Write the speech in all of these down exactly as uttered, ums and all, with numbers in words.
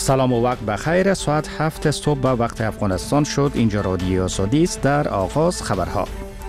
سلام و وقت بخیر. ساعت هفت صبح به وقت افغانستان شد. اینجا رادیو آزادی است. در آغاز خبرها.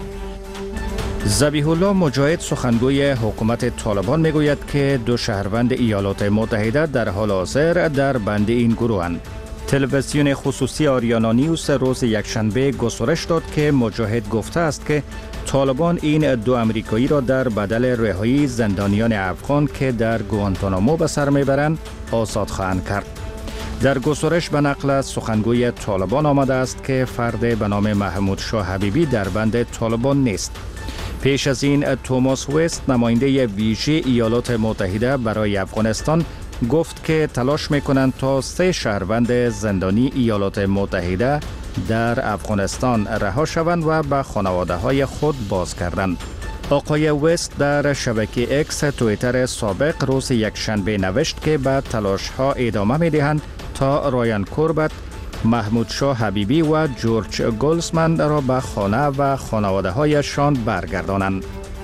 ذبیح الله مجاهد سخنگوی حکومت طالبان میگوید که دو شهروند ایالات متحده در حال حاضر در بند این گروهند. تلویزیون خصوصی آریانا نیوز روز یکشنبه گزارش داد که مجاهد گفته است که طالبان این دو امریکایی را در بدل رهایی زندانیان افغان که در گوانتانامو به سر میبرند آزاد خواهند کرد. در گزارش به نقل از سخنگوی طالبان آمده است که فرد به نام محمود شاه حبیبی در بند طالبان نیست. پیش از این توماس وست نماینده ویژه ایالات متحده برای افغانستان گفت که تلاش میکنند تا سه شهروند زندانی ایالات متحده در افغانستان رها شوند و به خانواده های خود بازگردند. آقای وست در شبکه اکس توییتر سابق روز یکشنبه نوشت که به تلاش ها ادامه میدهند تا رایان کوربت، محمود شاه حبیبی و جورج گلزمن را به خانه و خانواده هایشان برگردانند.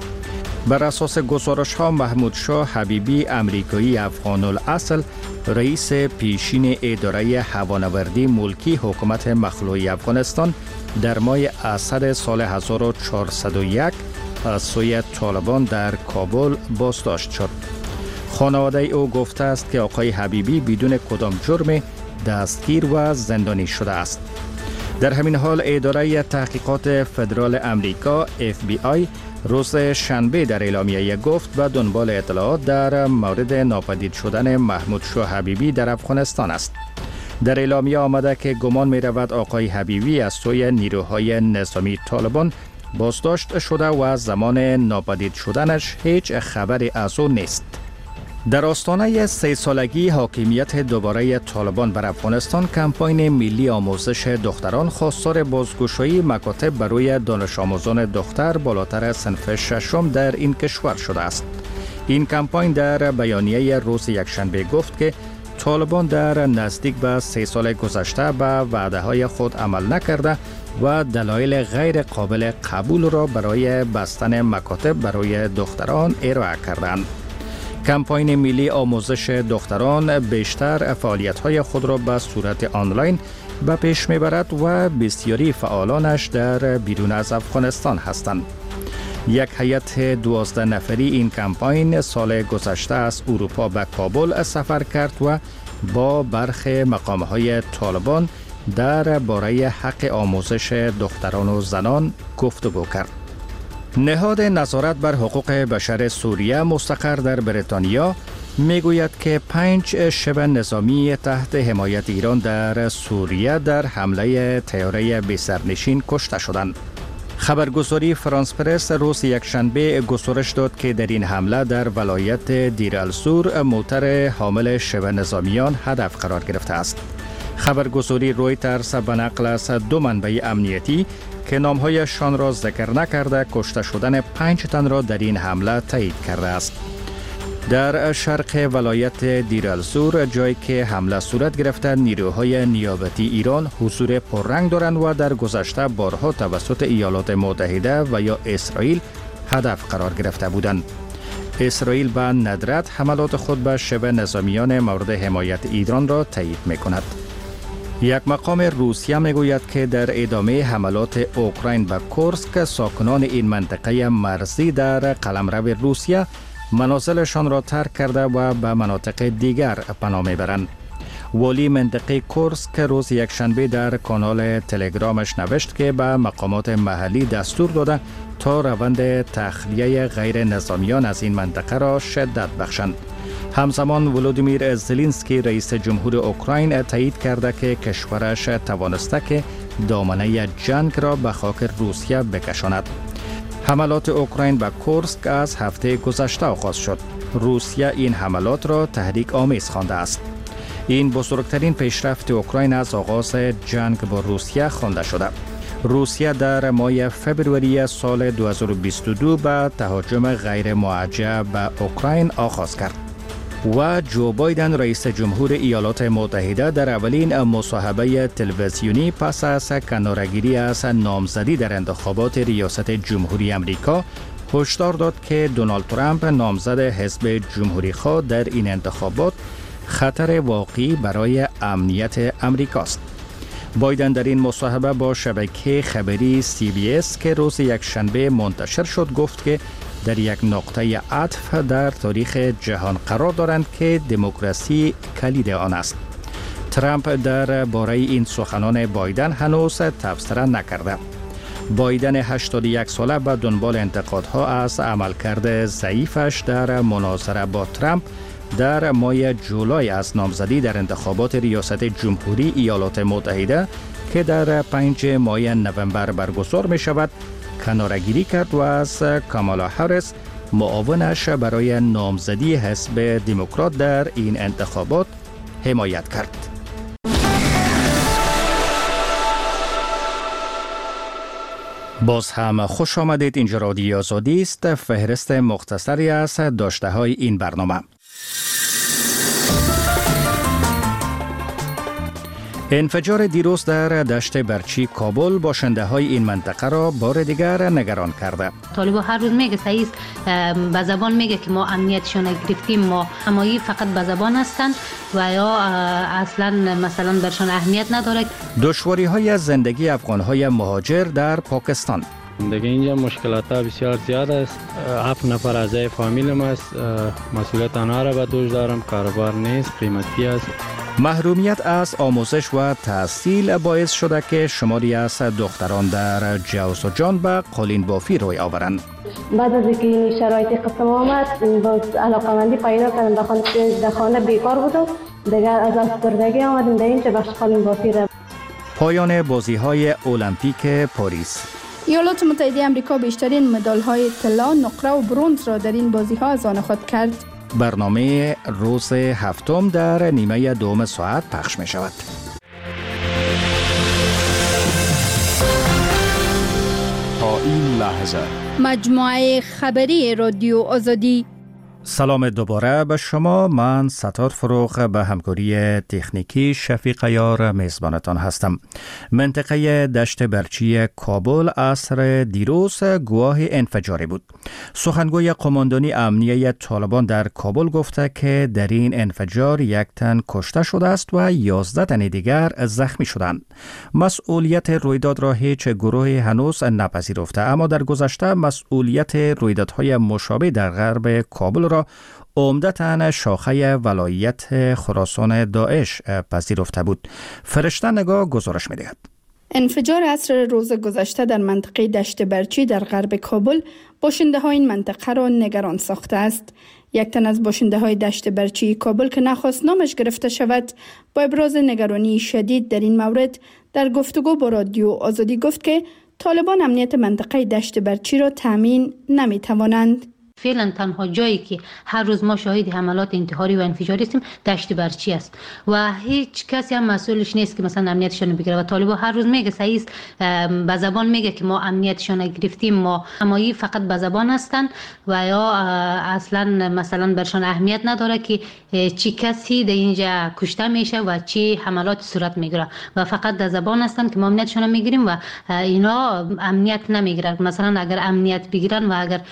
بر اساس گزارش ها محمود شاه حبیبی امریکایی افغان الاصل رئیس پیشین اداره هوانوردی ملکی حکومت مخلوعی افغانستان در ماه اسد سال هزار و چهارصد و یک از سوی طالبان در کابل بازداشت شد. خانواده او گفته است که آقای حبیبی بدون کدام جرم دستگیر و زندانی شده است. در همین حال اداره تحقیقات فدرال امریکا اف بی آی روز شنبه در اعلامیه گفت به دنبال اطلاعات در مورد ناپدید شدن محمود شاه حبیبی در افغانستان است. در اعلامیه آمده که گمان می رود آقای حبیبی از سوی نیروهای نظامی طالبان بازداشت شده و زمان ناپدید شدنش هیچ خبری از او نیست. در آستانه سه سالگی حاکمیت دوباره طالبان بر افغانستان، کمپاین ملی آموزش دختران خواستار بازگشایی مکاتب برای دانش آموزان دختر بالاتر صنف ششم در این کشور شده است. این کمپاین در بیانیه روز یکشنبه گفت که طالبان در نزدیک به سه سال گذشته به وعده های خود عمل نکرده و دلایل غیر قابل قبول را برای بستن مکاتب برای دختران ارائه کردند. کمپاین ملی آموزش دختران بیشتر فعالیت‌های خود را به صورت آنلاین به پیش می‌برد و بسیاری فعالانش در بیرون از افغانستان هستند. یک هیئت دوازده نفری این کمپاین سال گذشته از اروپا به کابل سفر کرد و با برخی مقام‌های طالبان در باره حق آموزش دختران و زنان گفتگو کرد. نهاد نظارت بر حقوق بشر سوریه مستقر در بریتانیا میگوید که پنج شبه نظامی تحت حمایت ایران در سوریه در حمله طیاره بی سرنشین کشته شدند. خبرگزاری فرانس پرس روز یکشنبه گزارش داد که در این حمله در ولایت دیر الزور موتر حامل شبه نظامیان هدف قرار گرفته است. خبرگزاری رویترز به نقل از دو منبع امنیتی که نامهایشان را ذکر نکرده کشته شدن پنج تن را در این حمله تایید کرده است. در شرق ولایت دیر الزور، جایی که حمله صورت گرفته، نیروهای نیابتی ایران حضور پررنگ دارند و در گذشته بارها توسط ایالات متحده و یا اسرائیل هدف قرار گرفته بودند. اسرائیل به ندرت حملات خود به شبه نظامیان مورد حمایت ایران را تایید می‌کند. یک مقام روسیه میگوید که در ادامه حملات اوکراین به کورسک، ساکنان این منطقه مرزی در قلمرو روسیه منازلشان را ترک کرده و به مناطق دیگر پناه میبرند. والی منطقه کورسک روز یکشنبه در کانال تلگرامش نوشت که به مقامات محلی دستور داده تا روند تخلیه غیر نظامیان از این منطقه را شدت بخشند. همزمان ولودیمیر زلنسکی رئیس جمهور اوکراین تایید کرده که کشورش توانسته که دامنه جنگ را به خاک روسیه بکشاند. حملات اوکراین به کورسک از هفته گذشته آغاز شد. روسیه این حملات را تحریک آمیز خوانده است. این بزرگترین پیشرفت اوکراین از آغاز جنگ با روسیه خوانده شده. روسیه در ماه فوریه سال دو هزار و بیست و دو به تهاجم غیر موجه به اوکراین آغاز کرد و جو بایدن رئیس جمهور ایالات متحده در اولین مصاحبه تلویزیونی پس از کناره‌گیری از نامزدی در انتخابات ریاست جمهوری آمریکا هشدار داد که دونالد ترامپ نامزد حزب جمهوری خواه در این انتخابات خطر واقعی برای امنیت امریکاست. بایدن در این مصاحبه با شبکه خبری سی بی اس که روز یکشنبه منتشر شد گفت که در یک نقطه عطف در تاریخ جهان قرار دارند که دموکراسی کلید آن است. ترامپ در باره این سخنان بایدن هنوز تبصره نکرده. بایدن هشتاد و یک ساله به دنبال انتقادها از عملکرد ضعیفش در مناظره با ترامپ در ماه جولای از نامزدی در انتخابات ریاست جمهوری ایالات متحده که در پنجم ماه نوامبر برگزار می شود کناره‌گیری کرد و از کامالا هریس معاونش برای نامزدی حزب دموکرات در این انتخابات حمایت کرد. باز هم خوش آمدید. اینجا رادیو آزادی است. فهرست مختصری از داشته های این برنامه. انفجار دیروز در دشت برچی کابل باشنده های این منطقه را بار دیگر نگران کرده. طالبا هر روز میگه سعیز به زبان میگه که ما امنیتشون گرفتیم، ما امایی فقط به زبان هستن و یا اصلا مثلا برشان اهمیت نداره. دشواری های زندگی افغان های مهاجر در پاکستان. دیگه اینجا مشکلات ها بسیار زیاد است. هفت نفر اعضای فامیلم است. مسئولیت آنها را به دوش دارم. کاروبار نیست، قیمتی است. محرومیت از آموزش و تحصیل باعث شده که شماری از دختران در جوز و جان به قالین بافی روی آورند. بعد از اینکه این شرایط قسم آمد باز علاقمندی پیدا کردم. در خانه در خانه بیکار بودم، دیگر از افسردگی آمدیم در اینجا بخش قالین بافی را. پایان بازی های المپیک پاریس. ایالات متحده آمریکا بیشترین مدال های طلا، نقره و برنز را در این بازی ها از آن خود کرد. برنامه روز هفتم در نیمه دوم ساعت پخش می شود. تا این لحظه مجموعه خبری رادیو آزادی. سلام دوباره به شما. من ستار فروغ به همکاری تکنیکی شفیق یار میزبانتان هستم. منطقه دشت برچی کابل عصر دیروز گواه انفجاری بود. سخنگوی قماندانی امنیه طالبان در کابل گفته که در این انفجار یک تن کشته شده است و یازده تن دیگر زخمی شدند. مسئولیت رویداد را هیچ گروهی هنوز نپذیرفته، اما در گذشته مسئولیت رویدادهای مشابه در غرب کابل را عمدتاً شاخه ولایت خراسان داعش پذیرفته بود. فرشته نگاه گزارش می‌دهد. انفجار عصر روز گذشته در منطقه دشت برچی در غرب کابل باشنده های این منطقه را نگران ساخته است. یک تن از باشنده های دشت برچی کابل که نخواست نامش گرفته شود با ابراز نگرانی شدید در این مورد در گفتگو با رادیو آزادی گفت که طالبان امنیت منطقه دشت برچی را تامین نمی توانند. فعلا تنها جایی که هر روز ما شاهد حملات انتحاری و انفجاری هستیم دشت برچی است و هیچ کسی هم مسئولش نیست که مثلا امنیتشون بگیره و طالبا هر روز میگه سعیز به زبان میگه که ما امنیتشون گرفتیم، ما امایی فقط به زبان هستن و یا اصلا مثلا برشان اهمیت نداره که چی کسی در اینجا کشته میشه و چی حملات صورت میگیره و فقط در زبان هستن که ما امنیتشون میگیریم و اینا امنیت نمیگیرن. مثلا اگر امنیت بگیرن و اگر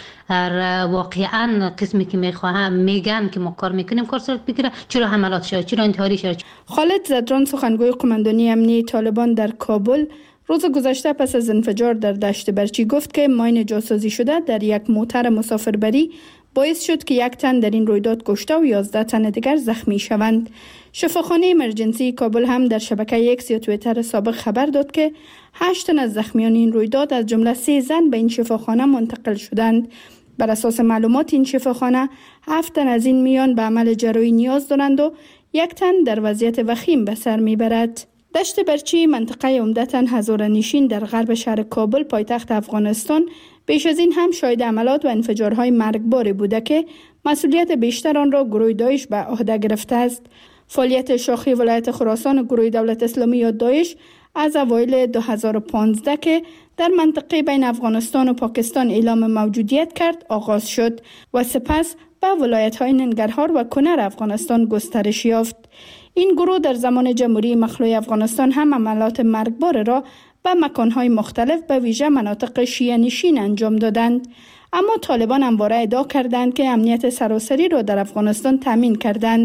واقعا قسمی که میخواهم میگن که ما کار میکنیم کار صورت بگیره، چرا حملات شد، چرا انتحاری شد. خالد زدران سخنگوی قماندانی امنیه طالبان در کابل روز گذشته پس از انفجار در دشت برچی گفت که ماین جاسازی شده در یک موتر مسافربری باعث شد که یک تن در این رویداد کشته و یازده تن دیگر زخمی شوند. شفاخانه امرجنسی کابل هم در شبکه اکس یا توییتر سابق خبر داد که هشت تن از زخمیان این رویداد از جمله سه زن به این شفاخانه منتقل شدند. بر اساس معلومات این شفاخانه هفت تن از این میان به عمل جراحی نیاز دارند و یک تن در وضعیت وخیم به سر میبرد. دشت برچی منطقه عمدتاً هزاره‌نشین در غرب شهر کابل پایتخت افغانستان پیش از این هم شاهد عملات و انفجارهای مرگباری بوده که مسئولیت بیشتر آن را گروه داعش به عهده گرفته است. فعالیت شاخه ولایت خراسان و گروه دولت اسلامی یا داعش از اوایل دو هزار و پانزده که در منطقه بین افغانستان و پاکستان اعلام موجودیت کرد آغاز شد و سپس به ولایت‌های ننگرهار و کنر افغانستان گسترش یافت. این گروه در زمان جمهوری مخلوع افغانستان هم عملات مرگبار را به مکان‌های مختلف به ویژه مناطق شیعه نشین انجام دادند. اما طالبان همواره ادعا کردند که امنیت سراسری را در افغانستان تامین کردند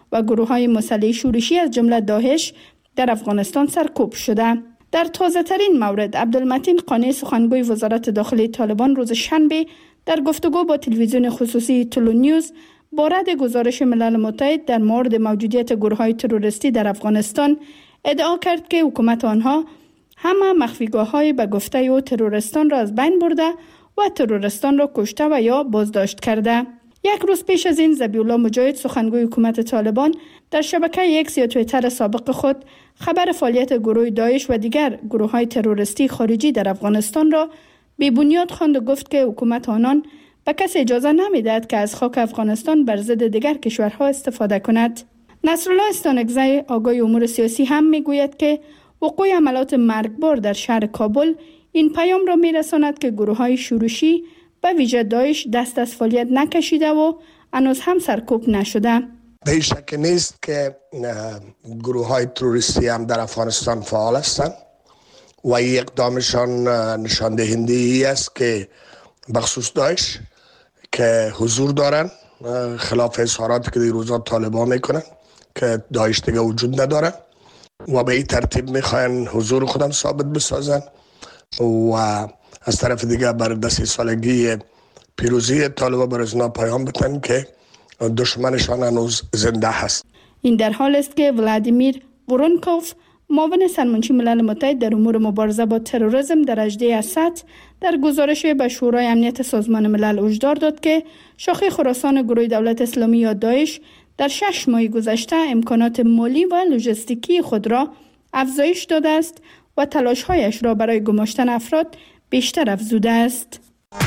و گروه های مسلح شورشی از جمله داعش در افغانستان سرکوب شده. در تازه ترین مورد، عبدالمتین قانی سخنگوی وزارت داخلی طالبان روز شنبه در گفتگو با تلویزیون خصوصی تلو نیوز با رد گزارش ملل متحد در مورد موجودیت گروه‌های تروریستی در افغانستان ادعا کرد که حکومت آنها همه مخفیگاه‌های به گفته او تروریستان را از بین برده و تروریستان را کشته و یا بازداشت کرده. یک روز پیش از این ذبیح الله مجاهد سخنگوی حکومت طالبان در شبکه اکس یا توییتر سابق خود خبر فعالیت گروه داعش و دیگر گروه‌های تروریستی خارجی در افغانستان را بی بنیاد خواند و گفت که حکومت آنان به کسی اجازه نمی‌دهد که از خاک افغانستان بر ضد دیگر کشورها استفاده کند. نصرالله استانکزی آگاه امور سیاسی هم میگوید که وقوع عملیات مرگبار در شهر کابل این پیام را میرساند که گروه‌های شورشی به ویژه داعش دست از فعالیت نکشیده و هنوز هم سرکوب نشده. به شک نیست که گروه‌های تروریستی هم در افغانستان فعال هستند و اقدامشان نشان دهنده ای است که بخصوص داعش که حضور دارن، خلاف اظهاراتی که دیروزا طالبان میکنن که داعش دیگه وجود نداره و به این ترتیب میخواین حضور خودم ثابت بسازن و از طرف دیگه بر دست سالگی پیروزی طالبان بر ازنا پیام بتن که دشمنشان هنوز زنده هست. این در حال است که ولادیمیر ورونکوف معاون سرمنشی ملل متحد در امور مبارزه با تروریسم در هجده اسد در گزارش به شورای امنیت سازمان ملل هشدار داد که شاخه خراسان گروه دولت اسلامی یا داعش در شش ماه گذشته امکانات مالی و لوجستیکی خود را افزایش داده است و تلاش‌هایش را برای گماشتن افراد بیشتر افزوده است.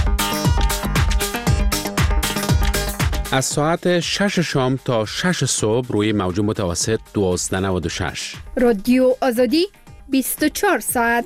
از ساعت شش شام تا شش صبح روی موج متوسط دوازده و نود و شش. رادیو آزادی بیست و چهار ساعت.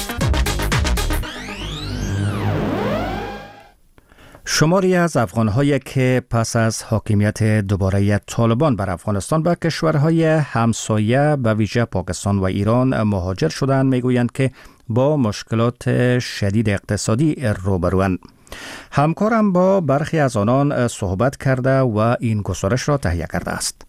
شماری از افغان‌هایی که پس از حاکمیت دوباره طالبان بر افغانستان به کشورهای همسایه به ویژه پاکستان و ایران مهاجر شدند میگویند که با مشکلات شدید اقتصادی روبروند. همکارم با برخی از آنان صحبت کرده و این گزارش را تهیه کرده است.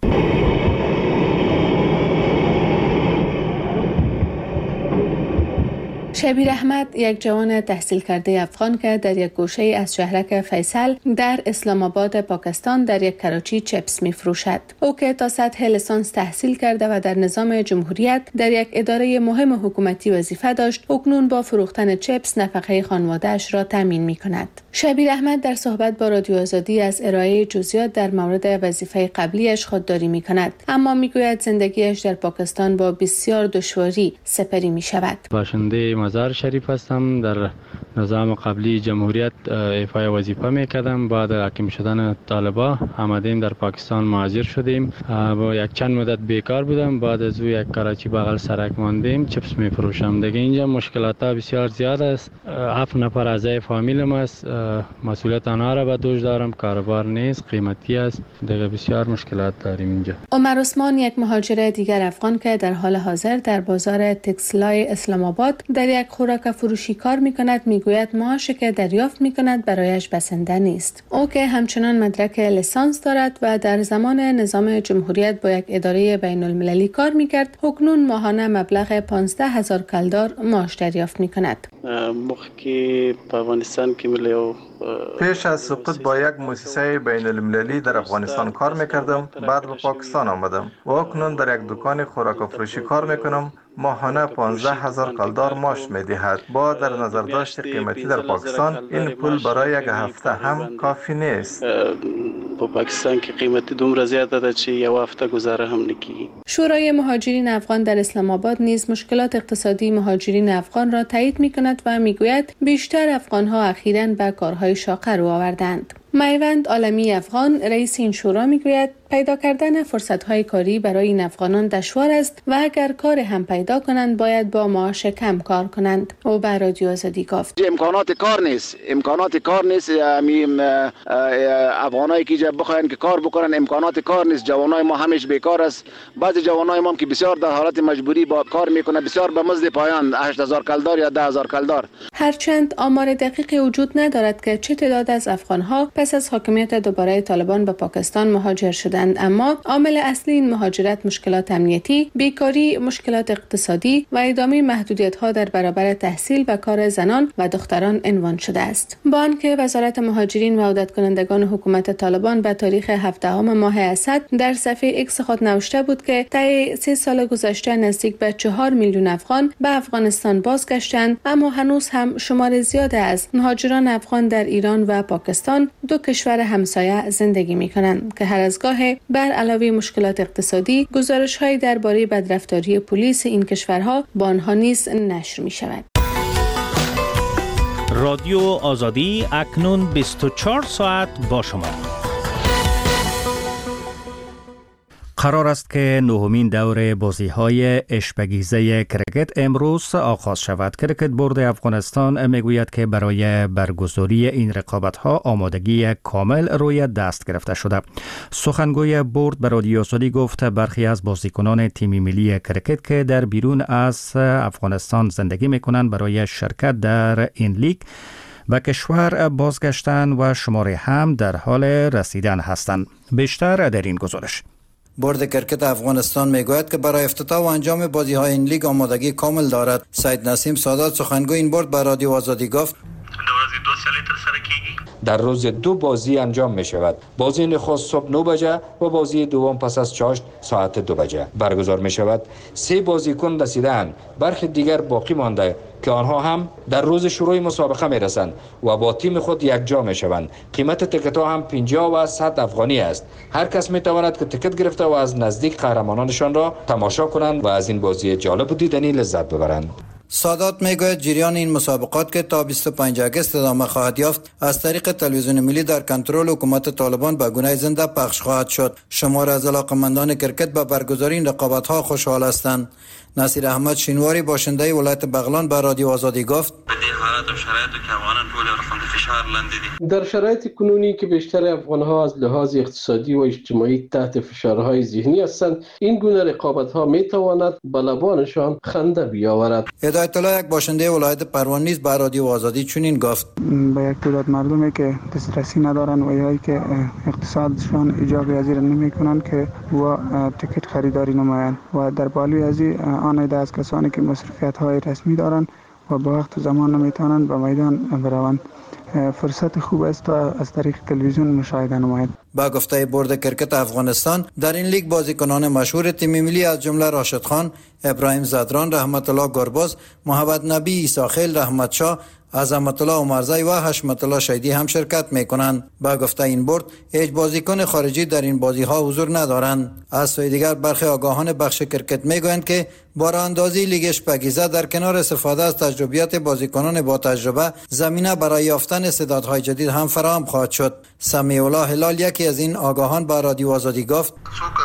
شبیر احمد یک جوان تحصیل کرده افغان که در یک گوشه از شهرک فیصل در اسلام آباد پاکستان در یک کراچی چپس می فروشد. او که تا سطح لیسانس تحصیل کرده و در نظام جمهوریت در یک اداره مهم حکومتی وظیفه داشت، اکنون با فروختن چپس نفقه خانواده‌اش را تامین می کند. شبیر احمد در صحبت با رادیو آزادی از ارائه جزئیات در مورد وظیفه قبلیش خودداری می کند، اما می گوید زندگیش در پاکستان با بسیار دشواری سپری می شود. باشنده مزار شریف هستم. در نظام قبلی جمهوریت ایفای وظیفه میکردم. بعد حاکم شدن طالبا آمدیم در پاکستان مهاجر شدیم. با یک چند مدت بیکار بودم. بعد از او یک کراچی بغل سرک ماندیم، چپس میفروشم. دیگه اینجا مشکلات بسیار زیاد است. هفت نفر اعضای فامیلم است. مسئولیت آنها را به دوش دارم. کاروبار نیست، قیمتی است. دیگه بسیار مشکلات داریم اینجا. عمر عثمان یک مهاجر دیگر افغان که در حال حاضر در بازار تکسلای اسلام آباد در یک خوراک فروشی کار میکند میگوید معاشی که دریافت میکند برایش بسنده نیست. او که همچنان مدرک لیسانس دارد و در زمان نظام جمهوریت با یک اداره بین المللی کار میکرد، اکنون ماهانه مبلغ پانزده هزار کلدار معاش دریافت میکند. مخکی په افغانستان کې مليو پیش از سقوط با یک مؤسسه بین المللی در افغانستان کار میکردم. بعد به پاکستان آمدم و اکنون در یک دکان خوراک و فروشی کار میکنم. ماهانه پانزده هزار کلدار معاش میدهد. با در نظر داشت قیمتی در پاکستان این پول برای یک هفته هم کافی نیست. په پاکستان کې قیمت دومره زیاته ده چې یو هفته گذاره هم نکیږي. شورای مهاجرین افغان در اسلام آباد نیز مشکلات اقتصادی مهاجرین افغان را تایید میکند و میگوید بیشتر افغانها اخیراً به کارهای شاقه رو آوردند. میوند عالمی افغان رئیس این شورا میگوید پیدا کردن فرصت‌های کاری برای این افغانان دشوار است و اگر کار هم پیدا کنند باید با معاش کم کار کنند. او به رادیو آزادی گفت امکانات کار نیست، امکانات کار نیست. افغانایی که بخواین که کار بکنن امکانات کار نیست. جوانای ما همش بیکار است. بعضی جوانای ما که بسیار در حالت مجبوری با کار میکنه، بسیار به مزد پایان هشت هزار کلدار یا ده هزار کلدار. هرچند آمار دقیقی وجود ندارد که چه تعداد از افغانها پس از حاکمیت دوباره طالبان به پاکستان مهاجر شدند. هستند، اما عامل اصلی این مهاجرت مشکلات امنیتی، بیکاری، مشکلات اقتصادی و ادامه محدودیت‌ها در برابر تحصیل و کار زنان و دختران عنوان شده است. با آنکه وزارت مهاجرین و عودت کنندگان حکومت طالبان به تاریخ هفدهم ماه اسد در صفحه ایکس خود نوشته بود که طی سه سال گذشته نزدیک به چهار میلیون افغان به افغانستان بازگشتند، اما هنوز هم شمار زیاد از مهاجران افغان در ایران و پاکستان، دو کشور همسایه، زندگی می‌کنند که هر از گاهی بر علاوه مشکلات اقتصادی، گزارش‌هایی درباره بدرفتاری پلیس این کشورها با آنها نیز نشر می‌شود. رادیو آزادی اکنون بیست و چهار ساعت با شما. قرار است که نهمین دور بازی‌های اشپگیزه کرکت امروز آغاز شود. کرکت بورد افغانستان میگوید که برای برگزاری این رقابت‌ها آمادگی کامل روی دست گرفته شده. سخنگوی بورد به رادیو آزادی گفت برخی از بازیکنان تیم ملی کرکت که در بیرون از افغانستان زندگی می‌کنند برای شرکت در این لیگ به کشور بازگشتن و شماری هم در حال رسیدن هستند. بیشتر در این گزارش. بورد کرکت افغانستان میگوید که برای افتتاح و انجام بازی‌های این لیگ آمادگی کامل دارد. سید نسیم سادات سخنگوی این بورد به رادیو آزادی گفت در روز دو بازی انجام می شود. بازی نخست صبح نه بجه و بازی دوم پس از چاشت ساعت دو بجه برگزار می شود. سه بازیکن رسیدند، برخی دیگر باقی مانده که آنها هم در روز شروع مسابقه می رسند و با تیم خود یکجا می شوند. قیمت تکت ها هم پنجاه و صد افغانی است. هر کس می تواند که تکت گرفته و از نزدیک قهرمانانشان را تماشا کنند و از این بازی جالب و دیدنی لذت ببرند. سادات میگوید جریان این مسابقات که تا بیست و پنجم آگوست ادامه خواهد یافت از طریق تلویزیون ملی در کنترل حکومت طالبان به گونه زنده پخش خواهد شد. شمار از علاقه‌مندان کرکت به برگزاری این رقابت‌ها خوشحال هستند. نصیر احمد شینواری باشنده ولایت بغلان به رادیو آزادی گفت در شرایط کنونی که بیشتر افغان‌ها از لحاظ اقتصادی و اجتماعی تحت فشارهای ذهنی هستند، این گونه رقابت‌ها می‌تواند به لبانشان خنده بیاورد. هدایت الله یک باشنده ولایت پروان نیز به رادیو آزادی چنین گفت: به یک تعداد مردمی که دسترسی ندارند و یا که اقتصادشان اجازه پذیر نمی‌کنند که و تکت خریداری نمایند و در بالای از آن عده از کسانی که مصرفیت‌های رسمی دارند و با وقت و زمان نمی‌توانند به میدان بروند. فرصت خوب است تا از طریق تلویزیون مشاهده نماید. با گفته بورد کرکت افغانستان در این لیگ بازیکنان مشهور تیم ملی از جمله راشد خان، ابراهیم زدران، رحمت الله گرباز، محمد نبی عیساخیل، رحمت شاه، عظمت الله عمرزی و حشمت الله شیدی هم شرکت میکنند. با گفته این بورد هیچ بازیکن خارجی در این بازی ها حضور ندارند. از سوی دیگر برخی آگاهان بخش کرکت میگویند که با راهاندازی لیگ اشپگیزه در کنار استفاده از تجربیات بازیکنان با تجربه زمینه برای یافتن استعدادهای جدید هم فراهم خواهد شد. سمیع الله هلال یکی از این آگاهان با رادیو آزادی گفت: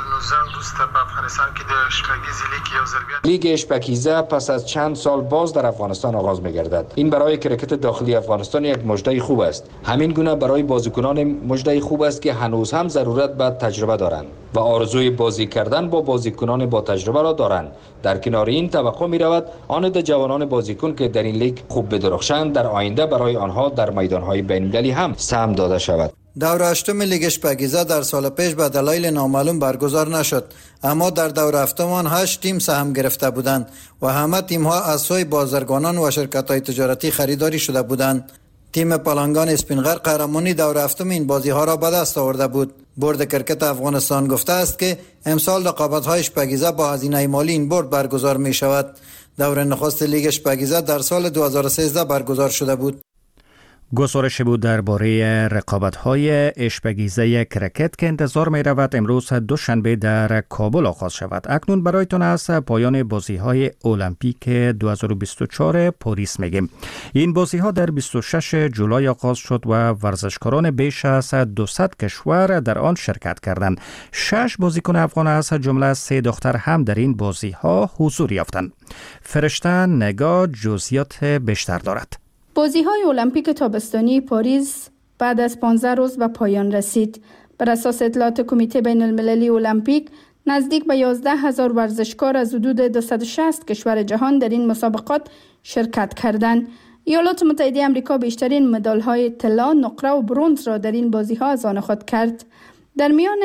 لیگ اشپگیزه پس از چند سال باز در افغانستان آغاز می‌گردد. این برای کرکت داخلی افغانستان یک مژده خوب است. همین گونه برای بازیکنان مژده خوب است که هنوز هم ضرورت به تجربه دارند و آرزوی بازی کردن با بازیکنان با تجربه را دارند. در کنار این توقع می رود آن عده جوانان بازیکن که در این لیگ خوب بدرخشند در آینده برای آنها در میدان‌های بین‌المللی هم سهم داده شود. دور هشتم لیگ اشپگیزه در سال پیش به دلایل نامعلوم برگزار نشد، اما در دور هفتم آن هشت تیم سهم گرفته بودند و همه تیم‌ها از سوی بازرگانان و شرکت‌های تجارتی خریداری شده بودند. تیم پالانگان اسپینغر قهرمانی دور هفتم این بازی‌ها را به دست آورده بود. بورد کرکت افغانستان گفته است که امسال رقابت‌های اشپگیزه با هزینه مالی این بورد برگزار می‌شود. دور نخست لیگ اشپگیزه در سال دو هزار و سیزده برگزار شده بود. گزارش بود درباره رقابت‌های اشپگیزه کرکت که انتظار می‌رود امروز دوشنبه در کابل آغاز شود. اکنون برایتان از پایان بازی‌های المپیک دو هزار و بیست و چهار پاریس میگیم. این بازی‌ها در بیست و ششم جولای آغاز شد و ورزشکاران بیش از دویست کشور در آن شرکت کردند. شش بازیکن افغان از جمله سه دختر هم در این بازی‌ها حضور یافتند. فرشته نگاه جزئیات بیشتر دارد. بازی‌های المپیک تابستانی پاریس بعد از پانزده روز به پایان رسید. بر اساس اطلاعات کمیته بین المللی المپیک، نزدیک به یازده هزار ورزشکار از حدود دویست و شصت کشور جهان در این مسابقات شرکت کردند. ایالات متحده آمریکا بیشترین مدال‌های طلا، نقره و برنز را در این بازی‌ها از آن خود کرد. در میان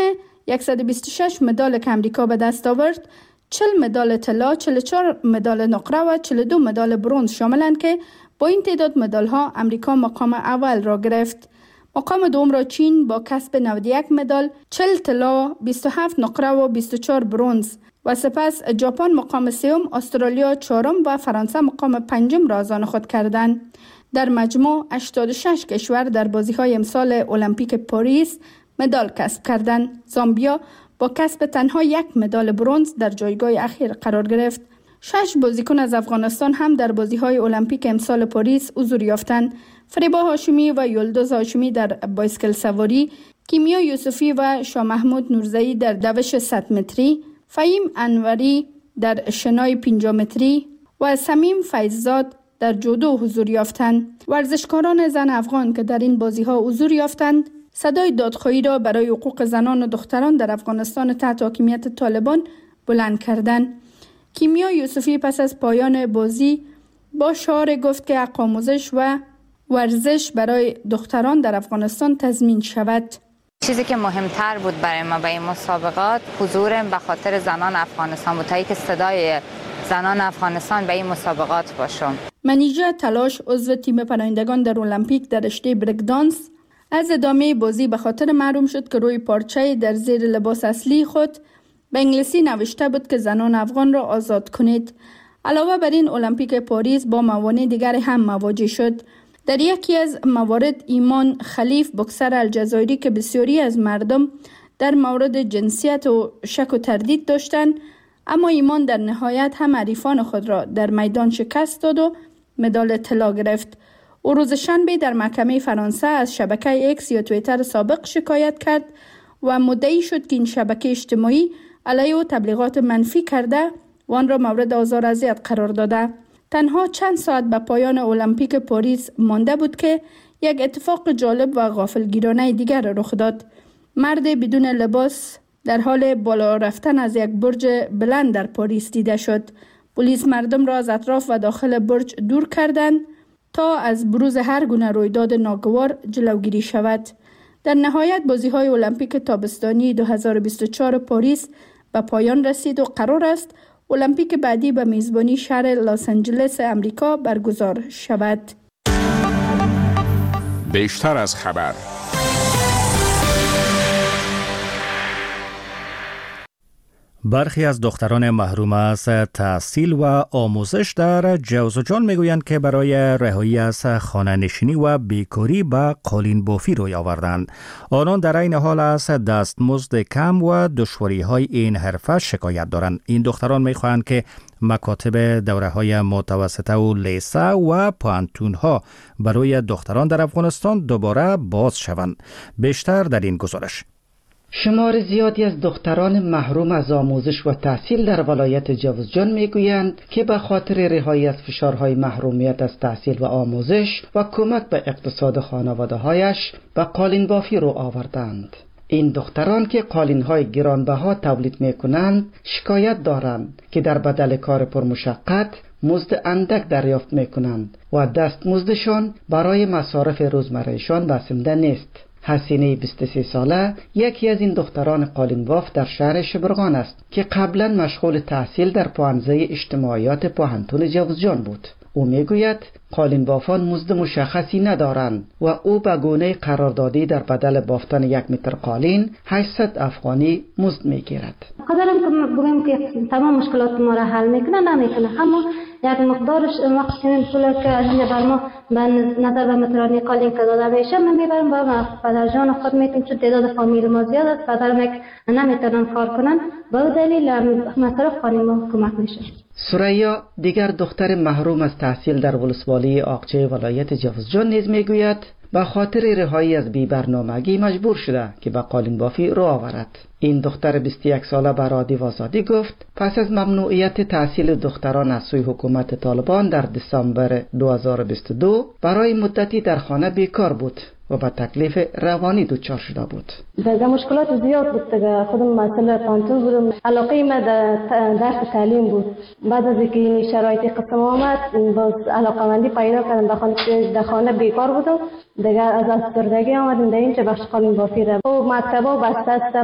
صد و بیست و شش مدال که امریکا به دست آورد، چهل مدال طلا، چهل و چهار مدال نقره و چهل و دو مدال برنز شاملند که با این تعداد مدال ها امریکا مقام اول را گرفت. مقام دوم را چین با کسب نود و یک مدال، چهل طلا، بیست و هفت نقره و بیست و چهار برنز و سپس ژاپن مقام سوم، استرالیا چهارم و فرانسه مقام پنجم را از آن خود کردند. در مجموع هشتاد و شش کشور در بازی‌های امسال المپیک پاریس مدال کسب کردند. زامبیا با کسب تنها یک مدال برنز در جایگاه اخیر قرار گرفت. شش بازیکن از افغانستان هم در بازی‌های المپیک امسال پاریس حضور یافتند. فریبا هاشمی و یلدز هاشمی در بایسکل سواری، کیمیا یوسفی و شاه محمود نورزئی در دوش صد متری، فهیم انوری در شنای پنجاه متری و سمیم فیضزاد در جودو حضور یافتند. ورزشکاران زن افغان که در این بازی‌ها حضور یافتند، صدای دادخواهی را برای حقوق زنان و دختران در افغانستان تحت حاکمیت طالبان بلند کردند. کیمیا یوسفی پس از پایان بازی با شعار گفت که حق آموزش و ورزش برای دختران در افغانستان تضمین شود. چیزی که مهمتر بود برای ما به این مسابقات حضور به خاطر زنان افغانستان بود، تا که صدای زنان افغانستان به این مسابقات باشم. منیژه تلاش عضو تیم پناهندگان در المپیک در رشته بریک دانس از ادامه بازی به خاطر محروم شد که روی پارچه در زیر لباس اصلی خود به انگلیسی نوشته بود که زنان افغان را آزاد کنید. علاوه بر این المپیک پاریس با موانع دیگر هم مواجه شد. در یکی از موارد ایمان خلیف بکسر الجزایری که بسیاری از مردم در مورد جنسیت و شک و تردید داشتند، اما ایمان در نهایت هم حریفان خود را در میدان شکست داد و مدال طلا گرفت. او روز شنبه در محکمه فرانسه از شبکه اکس یا توییتر سابق شکایت کرد و مدعی شد که این شبکه اجتماعی علیه او تبلیغات منفی کرده و آن را مورد آزار و اذیت قرار داده. تنها چند ساعت به پایان المپیک پاریس مانده بود که یک اتفاق جالب و غافلگیرانه دیگر رخ داد. مرد بدون لباس در حال بالا رفتن از یک برج بلند در پاریس دیده شد. پلیس مردم را از اطراف و داخل برج دور کردند تا از بروز هر گونه رویداد ناگوار جلوگیری شود. در نهایت بازی‌های المپیک تابستانی دو هزار و بیست و چهار پاریس به پایان رسید و قرار است المپیک بعدی به میزبانی شهر لس آنجلس امریکا برگزار شود. بیشتر از خبر. برخی از دختران محروم از تحصیل و آموزش در جوزجان میگویند که برای رهایی از خانه نشینی و بیکاری به قالین بافی روی آوردند. آنان در این حال از دستمزد کم و دشواری‌های این حرفه شکایت دارند. این دختران میخواهند که مکاتب دوره‌های متوسطه و لیسه و پانتون‌ها برای دختران در افغانستان دوباره باز شوند. بیشتر در این گزارش. شمار زیادی از دختران محروم از آموزش و تحصیل در ولایت جوزجان میگویند که به خاطر رهایی از فشارهای محرومیت از تحصیل و آموزش و کمک به اقتصاد خانواده‌هایش به قالین بافی رو آوردند. این دختران که قالین‌های گرانبها تولید می‌کنند شکایت دارند که در بدل کار پرمشقت مزد اندک دریافت می‌کنند و دستمزدشان برای مصارف روزمرهشان بسنده نیست. حسینه بیست و سه ساله یکی از این دختران قالینباف در شهر شبرغان است که قبلا مشغول تحصیل در پوهنځی اجتماعیات پوهنتون جوزجان بود. او میگوید قالینبافان مزد مشخصی ندارند و او به گونه قراردادی در بدل بافتن یک متر قالین هشتصد افغانی مزد میگیرد. قدرم که بگم که تمام مشکلات ما را حل میکنه نمیکنه، اما یک مقدارش وقتی پول که از اینجا بر ما به نظر به مترانی قالین که داده میشه من میبرم با پدر جان خود میتونم، چون تعداد فامیل ما زیاد است، پدرم نمیتونن کار کنن، به دلیل مصرف قالین ما کمک میشه. سریا دیگر دختر محروم از تحصیل در ولسوالی آقچه ولایت جوزجان نیز میگوید به خاطر رهایی از بی برنامگی مجبور شده که به قالین بافی رو آورد. این دختر بیست و یک ساله به رادیو آزادی گفت پس از ممنوعیت تحصیل دختران از سوی حکومت طالبان در دسامبر دو هزار و بیست و دو برای مدتی در خانه بیکار بود و به تکلیف روانی دچار شده بود. در مشکلات زیاد بود دیگه. خودم مسئله پانتون بودم، علاقه من در درس تعلیم بود. بعد از اینکه شرایط قسم آمد باز علاقه‌مندی پیدا کردم، در خانه بیکار بودم دیگه. از افسردگی آمدم در اینجا بخش قالین بافی رو و مکتبا بسته است، پانتونا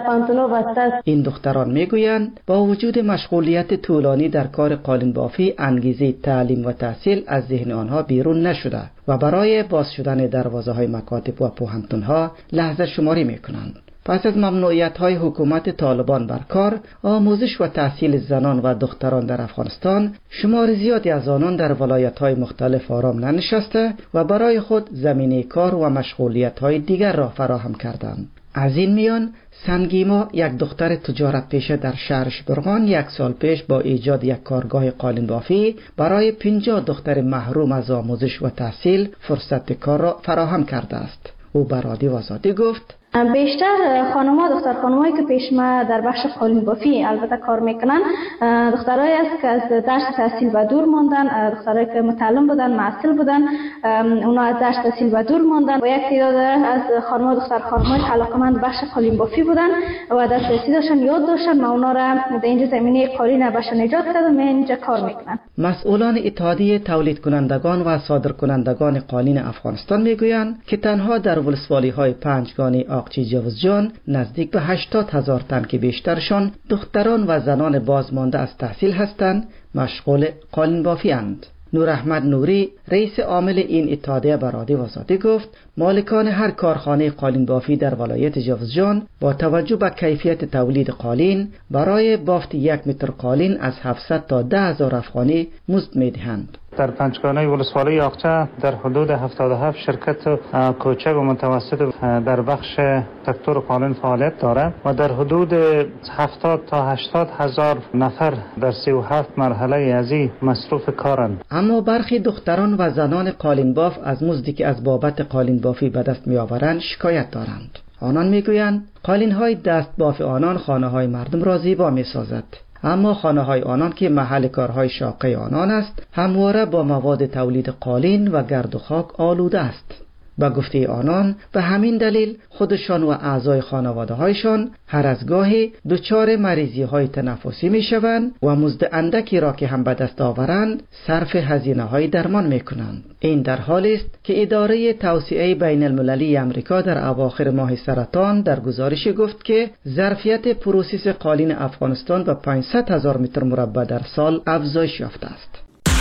وابسته است. این دختران میگویند با وجود مشغولیت طولانی در کار قالین بافی انگیزه تعلیم و تحصیل از ذهن آنها بیرون نشده و برای باز شدن دروازه های مکاتب و پوهنتون ها لحظه شماری میکنند. پس از ممنوعیت های حکومت طالبان بر کار، آموزش و تحصیل زنان و دختران در افغانستان، شمار زیادی از آنان در ولایت های مختلف آرام ننشسته و برای خود زمینه کار و مشغولیت های دیگر را فراهم کردند. از این میان سنگیما، یک دختر تجارت پیشه در شهر شبرغان، یک سال پیش با ایجاد یک کارگاه قالین بافی برای پنجاه دختر محروم از آموزش و تحصیل فرصت کار را فراهم کرده است. او به رادیو آزادی گفت: بیشتر خانم‌ها، دختر خانم‌هایی که پیش ما در بخش قالین بافی البته کار میکنن، دخترایی است که از درس تحصیل و دور ماندن، دخترایی که متعلم بودن، معسل بودن، اونا از درس تحصیل و دور ماندن و یک تعداد از خانم‌ها، دختر خانم‌های علاقه‌مند بخش قالین بافی بودن و دست رسیدشان یاد داشتن. ما اونا را در اینجا زمینه قالین باشن ایجاد کردن و اینجا کار میکنن. مسئولان اتحادیه تولید کنندگان و صادر کنندگان قالین افغانستان میگویند که تنها در ولسوالی‌های پنجگانی آقچی جوزجان نزدیک به هشتاد هزار تن که بیشترشان دختران و زنان بازمانده از تحصیل هستند مشغول قالین بافی اند. نور احمد نوری، رئیس عامل این اتحادیه به رادیو آزادی گفت مالکان هر کارخانه قالین بافی در ولایت جوزجان با توجه به کیفیت تولید قالین برای بافت یک متر قالین از هفتصد تا ده هزار افغانی مزد میدهند. در پنجگانه ولسوالی آقچه در حدود هفتاد و هفت شرکت کوچک و متوسط در بخش سکتور قالین فعالیت دارد و در حدود هفتاد تا هشتاد هزار نفر در سی و هفت مرحله از این مصروف کارند. اما برخی دختران و زنان قالین باف از مزدی که از بابت قالین بافی به دست میآورند شکایت دارند. آنان میگویند قالین های دست باف آنان خانه های مردم را زیبا میسازد، اما خانه های آنان که محل کارهای شاقه آنان است همواره با مواد تولید قالین و گرد و خاک آلوده است. به گفته آنان به همین دلیل خودشان و اعضای خانواده هایشان هر از گاهی دچار مریضی های تنفسی می شوند و مزد اندکی را که هم به دست آورند صرف هزینه های درمان می کنند. این در حالی است که اداره توسعه بین المللی امریکا در اواخر ماه سرطان در گزارش گفت که ظرفیت پروسس قالین افغانستان به پانصد هزار متر مربع در سال افزایش یافته است.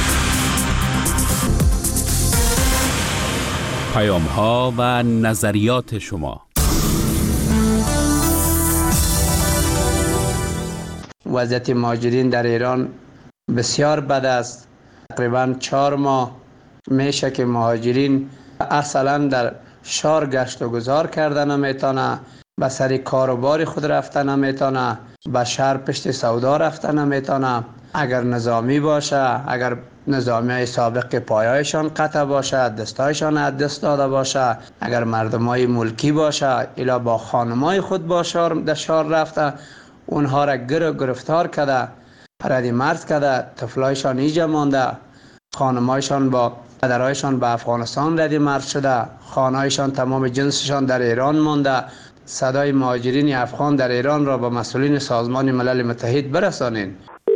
پیام ها و نظریات شما. وضعیت مهاجرین در ایران بسیار بد است. تقریبا چهار ماه میشه که مهاجرین اصلا در شهر گشت و گذار کردن نمیتونه، به سر کاروبار خود رفتن نمیتونه، به شهر پشت سودا رفتن نمیتونه. اگر نظامی باشه، اگر نظامی های سابق پایایشان قطع باشه، دستایشان از دست داده باشه، اگر مردم های ملکی باشه الا با خانمای خود با شهر در شهر رفته، اونها را گر گرفتار کرده، ردی مرد کرده، طفلایشان ایجا مانده، خانمایشان با پدرایشان به افغانستان ردی مرد شده، خانهایشان تمام جنسشان در ایران مانده. صدای مهاجرین افغان در ایران را به مسئولین سازمان ملل متحد برسانین.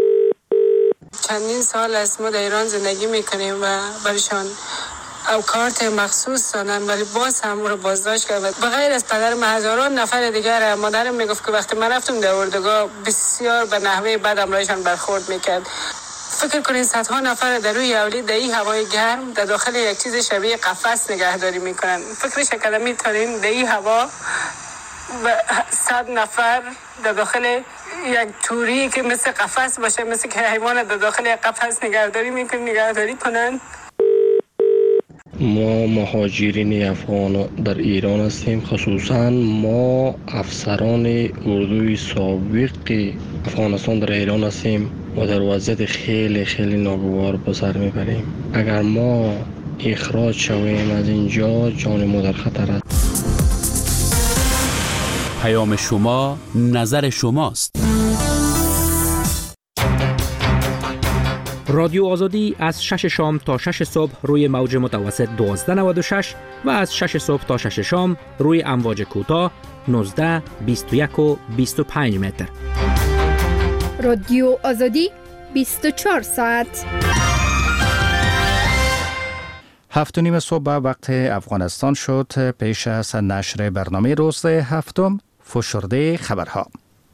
چندین سال است ما در ایران زندگی میکنیم و برشان او کارت مخصوص دادن، ولی باز هم رو بازداشت کرد. بغیر از پدرم هزاران نفر دیگر، مادرم میگفت که وقتی من رفتم در اردوگاه بسیار به نحوه بد امرایشان برخورد میکرد. فکر کنین صدها نفر در روی اولی در این هوای گرم در داخل یک چیز شبیه قفس نگهداری میکنن. فکرش کردم میتونین در این هوا صد نفر در داخل یک توری که مثل قفس باشه، مثل که حیوان در داخل یک قفس نگهداری میکنن نگهداری کنن. ما مهاجرین افغان در ایران هستیم. خصوصا ما افسران اردوی سابق افغانستان در ایران هستیم و در وضعیت خیلی خیلی ناگوار به سر میبریم. اگر ما اخراج شویم از اینجا جان ما در خطر است. پیام شما، نظر شماست. رادیو آزادی از شش شام تا شش صبح روی موج متوسط دوازده نود و شش و از شش صبح تا شش شام روی امواج کوتاه نوزده، بیست و یک و بیست و پنج متر. رادیو آزادی بیست و چهار ساعت. هفت و نیم صبح وقت افغانستان شد. پیش از نشر برنامه روز هفتم فشرده خبرها.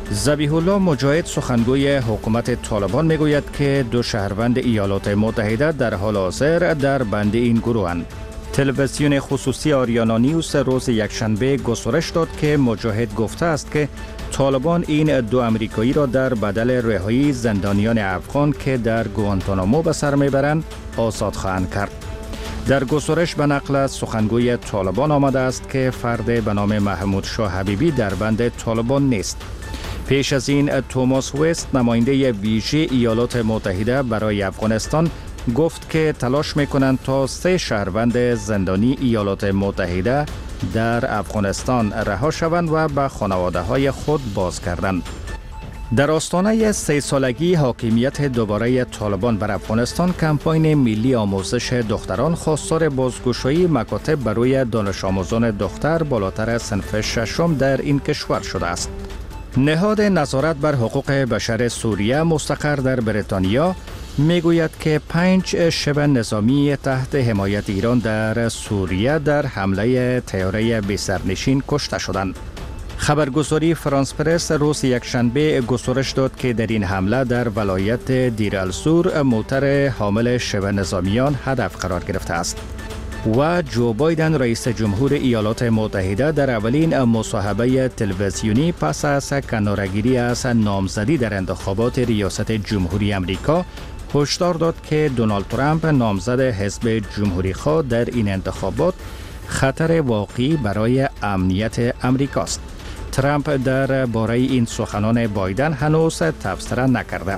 ذبیح الله مجاهد سخنگوی حکومت طالبان میگوید که دو شهروند ایالات متحده در حال حاضر در بند این گروهند. تلویزیون خصوصی آریانا نیوز روز یکشنبه گزارش داد که مجاهد گفته است که طالبان این دو امریکایی را در بدل رهایی زندانیان افغان که در گوانتانامو به سر میبرند آزاد خواهند کرد. در گزارش به نقل از سخنگوی طالبان آمده است که فرد به نام محمود شاه حبیبی در بند طالبان نیست. پیش از این توماس وست نماینده ویژه ایالات متحده برای افغانستان گفت که تلاش میکنند تا سه شهروند زندانی ایالات متحده در افغانستان رها شوند و به خانواده های خود باز کردند. در آستانه سه سالگی حاکمیت دوباره طالبان بر افغانستان، کمپاین ملی آموزش دختران خواستار بازگشایی مکاتب برای دانش آموزان دختر بالاتر از صنف ششم در این کشور شده است. نهاد نظارت بر حقوق بشر سوریه مستقر در بریتانیا میگوید که پنج شبه نظامی تحت حمایت ایران در سوریه در حمله طیاره بی سرنشین کشته شدند. خبرگزاری فرانس پرس روز یکشنبه گزارش داد که در این حمله در ولایت دیر الزور موتر حامل شبه نظامیان هدف قرار گرفته است. و جو بایدن رئیس جمهور ایالات متحده در اولین مصاحبه تلویزیونی پس از کناره‌گیری از نامزدی در انتخابات ریاست جمهوری آمریکا هشدار داد که دونالد ترامپ نامزد حزب جمهوری‌خواه در این انتخابات خطر واقعی برای امنیت امریکاست. ترامپ در باره این سخنان بایدن هنوز تبصره نکرده.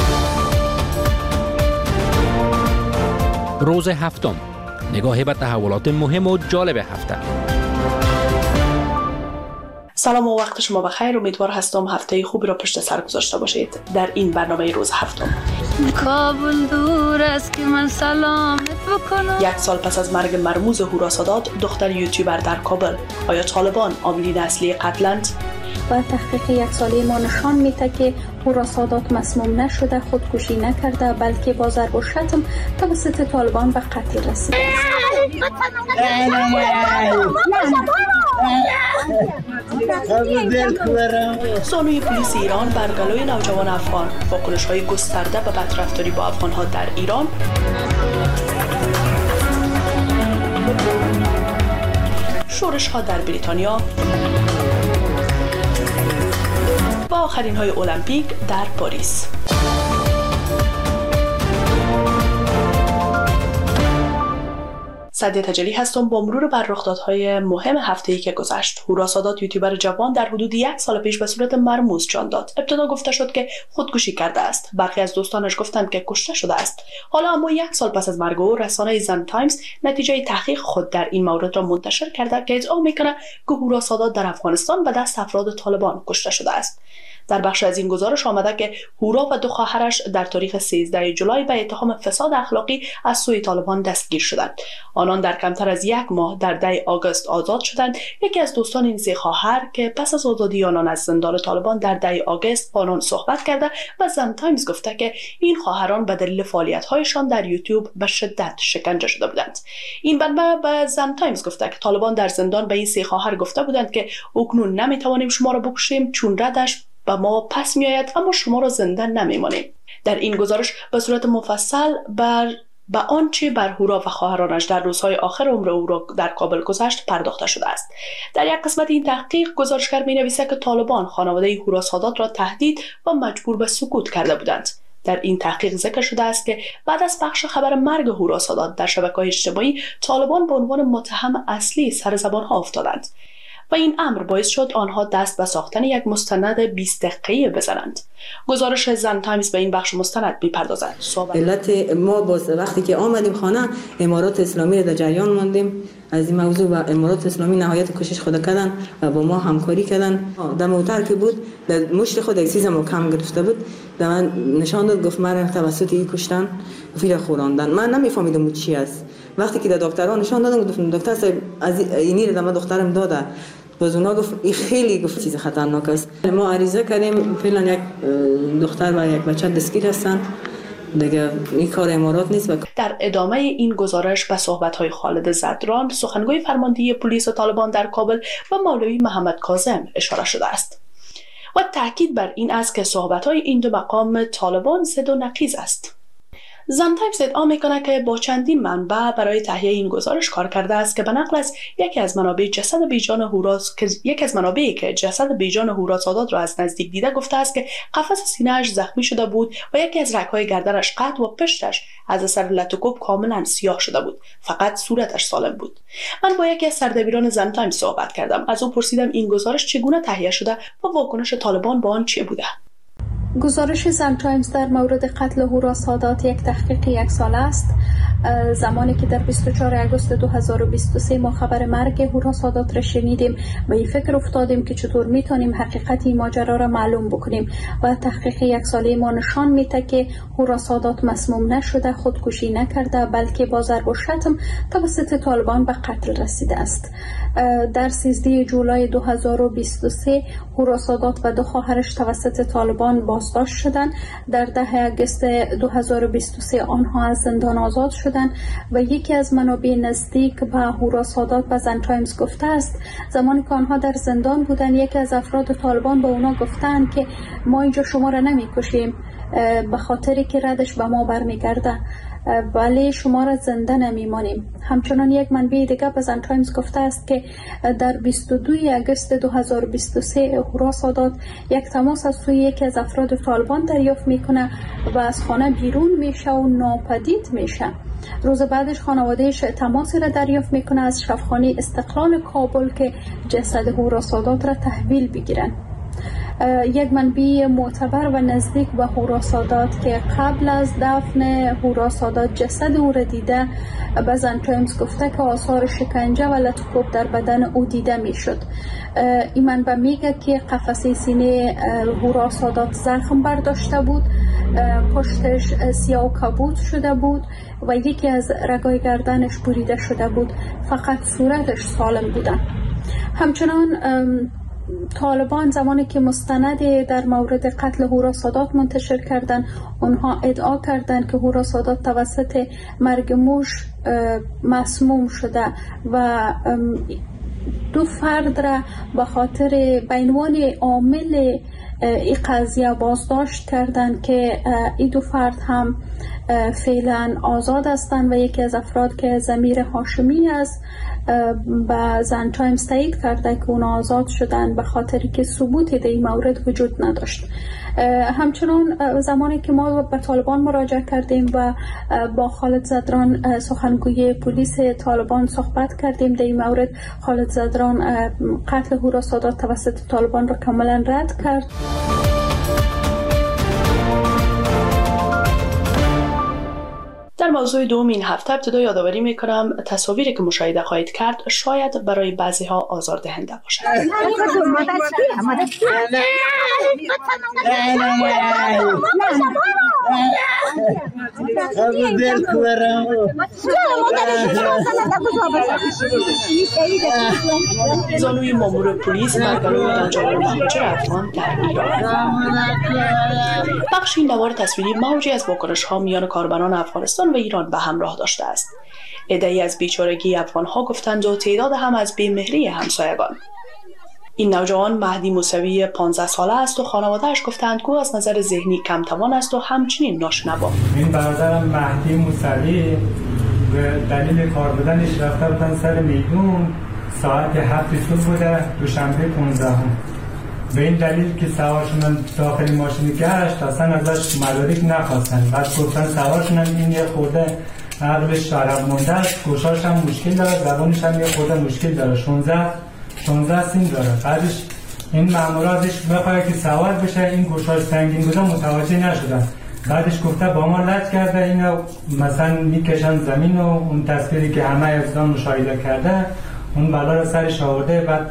روز هفتم، نگاهی به تحولات مهم و جالب هفته. سلام و وقت شما بخیر. امیدوار هستم هفته خوبی را پشت سر گذاشته باشید. در این برنامه روز هفتم، کابل دور است که من سلامت بکنم. یک سال پس از مرگ مرموز هورا سادات، دختر یوتیوبر در کابل، آیا طالبان عاملین اصلی قتلند؟ و تحقیق یک ساله ما نشان میده که هورا سادات مسموم نشده، خودکشی نکرده، بلکه با ضرب و شتم توسط طالبان به قتل رسیده است. زانوی پلیس ایران بر گلوی نوجوان افغان، واکنش‌های گسترده به بدرفتاری با افغان‌ها در ایران. شورش‌ها در بریتانیا و آخرین های المپیک در پاریس. سعدیه تجلی هستم با مرور بر رخدادهای مهم هفته‌ای که گذشت. هورا سادات، یوتیوبر جوان، در حدود یک سال پیش به صورت مرموز جان داد. ابتدا گفته شد که خودکشی کرده است. برخی از دوستانش گفتند که کشته شده است. حالا اما یک سال پس از مرگ او، رسانه زن تایمز نتیجه تحقیق خود در این مورد را منتشر کرده که ادعا میکنه که هورا سادات در افغانستان به دست افراد طالبان کشته شده است. در بخش از این گزارش آمده که هورا و دو خواهرش در تاریخ سیزده جولای به اتهام فساد اخلاقی از سوی طالبان دستگیر شدند. آنان در کمتر از یک ماه در ده آگوست آزاد شدند. یکی از دوستان این سه خواهر که پس از آزادی آنان از زندان طالبان در ده آگوست با آنان صحبت کرده و زن تایمز گفته که این خواهران به دلیل فعالیت‌هایشان در یوتیوب به شدت شکنجه شده بودند. این منبع به زن تایمز گفته که طالبان در زندان به این سه خواهر گفته بودند که اکنون نمیتوانیم شما را بکشیم چون ردش به ما پس می آید، اما شما را زنده نمیمانیم. در این گزارش به صورت مفصل بر به آنچه بر هورا و خواهرانش در روزهای آخر عمر او را در کابل گذشت پرداخته شده است. در یک قسمت این تحقیق گزارشگر می نویسد که طالبان خانواده هورا سادات را تهدید و مجبور به سکوت کرده بودند. در این تحقیق ذکر شده است که بعد از پخش خبر مرگ هورا سادات در شبکه‌های اجتماعی، طالبان به عنوان متهم اصلی سر زبان‌ها افتادند و این امر باعث شد آنها دست به ساختن یک مستند بیست دقیقه‌ای بزنند. گزارش زن تایمز به این بخش مستند می‌پردازد. علت ما باز وقتی که آمدیم خانه، امارات اسلامی در جریان ماندیم از این موضوع و امارات اسلامی نهایت کوشش خود کردن و با ما همکاری کردن. در موتر که بود در مشت خود یک چیز محکم گرفته بود، به من نشان داد، گفت مرا توسط این کشتن فیل خوراندن. من نمیفهمیدم چی است. وقتی که در دکترها نشان دادن، گفتم دکتر صاحب از اینی رو من دخترم داده. باز اونا گفت این خیلی گفت چیز خطرناک است. ما عریضه کردیم، فعلا یک دختر و یک بچه دستگیر هستن. دیگه این کار امارات نیست. در ادامه این گزارش به صحبت‌های خالد زدران، سخنگوی فرماندهی پلیس طالبان در کابل، و مولوی محمد کاظم اشاره شده است. و تاکید بر این است که صحبت‌های این دو مقام طالبان ضد و نقیض است. زن تایمز ادعا میکنه که با چندین منبع برای تهیه این گزارش کار کرده است که به نقل از یکی از منابع جسد بیجان هوراس که یکی از منابعی که جسد بیجان هورا سادات را از نزدیک دیده گفته است که قفس سینه‌اش زخمی شده بود و یکی از رگ‌های گردنش قطع و پشتش از اثر لطوکوب کاملا سیاه شده بود، فقط صورتش سالم بود. من با یکی از سردبیران زن تایمز صحبت کردم. از او پرسیدم این گزارش چگونه تهیه شده و واکنش طالبان با آن چه بوده. گزارش زن تایمز در مورد قتل هورا سادات یک تحقیق یک ساله است. زمانی که در بیست و چهارم آگوست دو هزار و بیست و سه ما خبر مرگ هورا سادات را شنیدیم و این فکر افتادیم که چطور میتونیم حقیقت این ماجرا را معلوم بکنیم و تحقیق یک ساله ما نشان میده که هورا سادات مسموم نشده، خودکشی نکرده، بلکه با ضرب و شتم توسط طالبان به قتل رسیده است. در سیزده جولای دو هزار و بیست و سه هورا سادات و دو خواهرش توسط طالبان بازداشت شدند. در ده آگوست دو هزار و بیست و سه آنها از زندان آزاد شدند و یکی از منابع نزدیک به هورا سادات به زن تایمز گفته است زمانی که آنها در زندان بودند یکی از افراد طالبان به اونا گفتند که ما اینجا شما را نمی‌کشیم به خاطری که ردش به ما برمیگرده، ولی شما را زنده نمیمانیم. همچنان یک منبع دیگر به زن تایمز گفته است که در بیست و دوم آگوست دو هزار و بیست و سه هورا سادات یک تماس از سوی یکی از افراد طالبان دریافت میکنه و از خانه بیرون میشه و ناپدید میشه. روز بعدش خانوادهش تماسی را دریافت میکنه از شفاخانه استقلال کابل که جسد هورا سادات را تحویل بگیرن. یک منبع معتبر و نزدیک به هورا سادات که قبل از دفن هورا سادات جسد او را دیده به زن تایمز گفته که آثار شکنجه و لطوکوب در بدن او دیده میشد. این منبع میگه که قفسه سینه هورا سادات زخم برداشته بود، پشتش سیاه و کبود شده بود و یکی از رگای گردنش بریده شده بود، فقط صورتش سالم بودن. همچنان طالبان زمانی که مستند در مورد قتل هورا سادات منتشر کردند اونها ادعا کردند که هورا سادات توسط مرگ موش مسموم شده و دو فرد را به خاطر به عنوان عامل این قضیه بازداشت کردند که این دو فرد هم فعلا آزاد هستند و یکی از افراد که ضمیر هاشمی است با زن تایمز تایید کرده که اون آزاد شدن به خاطری که ثبوتی در این مورد وجود نداشت. همچنان زمانی که ما به طالبان مراجعه کردیم و با خالد زدران سخنگوی پلیس طالبان صحبت کردیم در این مورد، خالد زدران قتل هورا سادات توسط طالبان را کاملا رد کرد. در موضوع دوم این هفته ابتدا یادآوری میکنم تصاویری که مشاهده خواهید کرد شاید برای بعضی ها آزاردهنده باشد. زانوی مامور پلیس برگلوی پنجاه مهاجر افغان در ایران. بخش این نوار تصویری موجی از واکنش ها میان کاربران افغانستان و ایران به همراه داشته است. عده‌ای از بیچارگی افغان ها گفتند و تعداد هم از بی‌مهری همسایگان. این نوجوان مهدی موسوی پانزده ساله است و خانواده‌اش گفتند که از نظر ذهنی کم توان است و همچنین ناشنوا. این برادرم مهدی موسوی به دلیل کار بودنش رفته بودن سر میدون ساعت هفت صبح بوده دوشنبه پانزدهم. به این دلیل که سوار شدن داخل ماشین گشت اصلا ازش مدارک نخواستن. بعد گفتن سوار شدن این یه خورده عقلش شراب مونده است، گوشاش هم مشکل داره، زبانش هم یه خورده مشکل داره، شانزده شانزده سین داره. بعدش این ماموراتش بخواه که سوار بشه این گوشاش سنگین بوده متوجه نشدن. بعدش گفته با ما لج کرده اینو مثلا میکشن زمین و اون تصویری که همه افزان مشاهده کرده اون بلا رو سرش آورده. بعد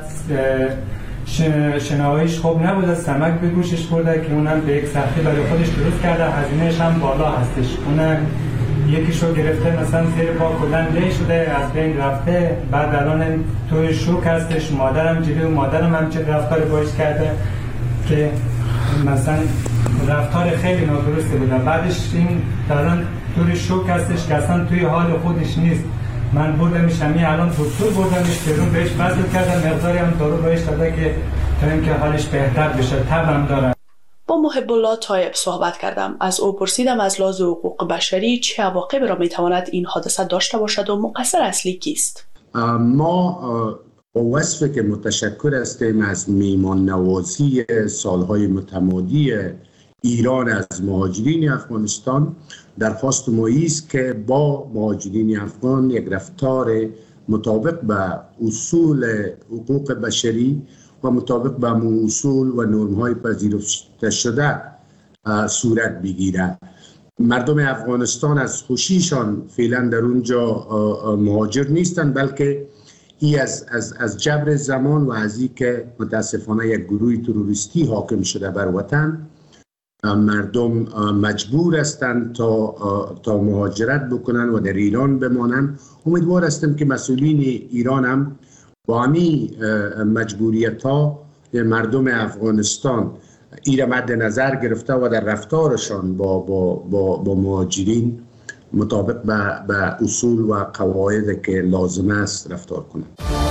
شنواییش خوب نبوده، سمک به گوشش برده که اونم به یک سختی برای خودش درست کرده، هزینه‌اش هم بالا هستش. اونم یکیشو گرفته مثلا زیر پا کلن لی شده از بین رفته. بعد الان توی شوک هستش، مادرم جلوی مادرم هم چه رفتار باش کرده که مثلا رفتار خیلی نادرستی بوده. بعدش این الان توی شوک هستش که اصلا توی حال خودش نیست. من بردمش همین الان دکتر بردمش بیرون بهش فضل کردم، مقداری هم دارو بهش داده که تا اینکه حالش بهتر بشه. تبم داره. با محب الله طایب صحبت کردم. از او پرسیدم از لحاظ حقوق بشری چه عواقبی را میتواند این حادثه داشته باشد و مقصر اصلی کیست؟ ما با وصفی که متشکر هستیم از میمان نوازی سالهای متمادی ایران از مهاجرین افغانستان، درخواست ما است که با مهاجرین افغان یک رفتار مطابق به اصول حقوق بشری و مطابق به اصول و نرم‌های پذیرفته شده صورت بگیرد. مردم افغانستان از خوشیشان فعلا در اونجا مهاجر نیستند، بلکه ای از, از, از جبر زمان و از این که متاسفانه یک گروه تروریستی حاکم شده بر وطن، مردم مجبور هستند تا, تا مهاجرت بکنن و در ایران بمانند. امیدوار هستم که مسئولین ایران هم با همین مجبوریت ها مردم افغانستان این مد نظر گرفته و در رفتارشان با, با, با, با مهاجرین مطابق به, به اصول و قواعد که لازم است رفتار کنند.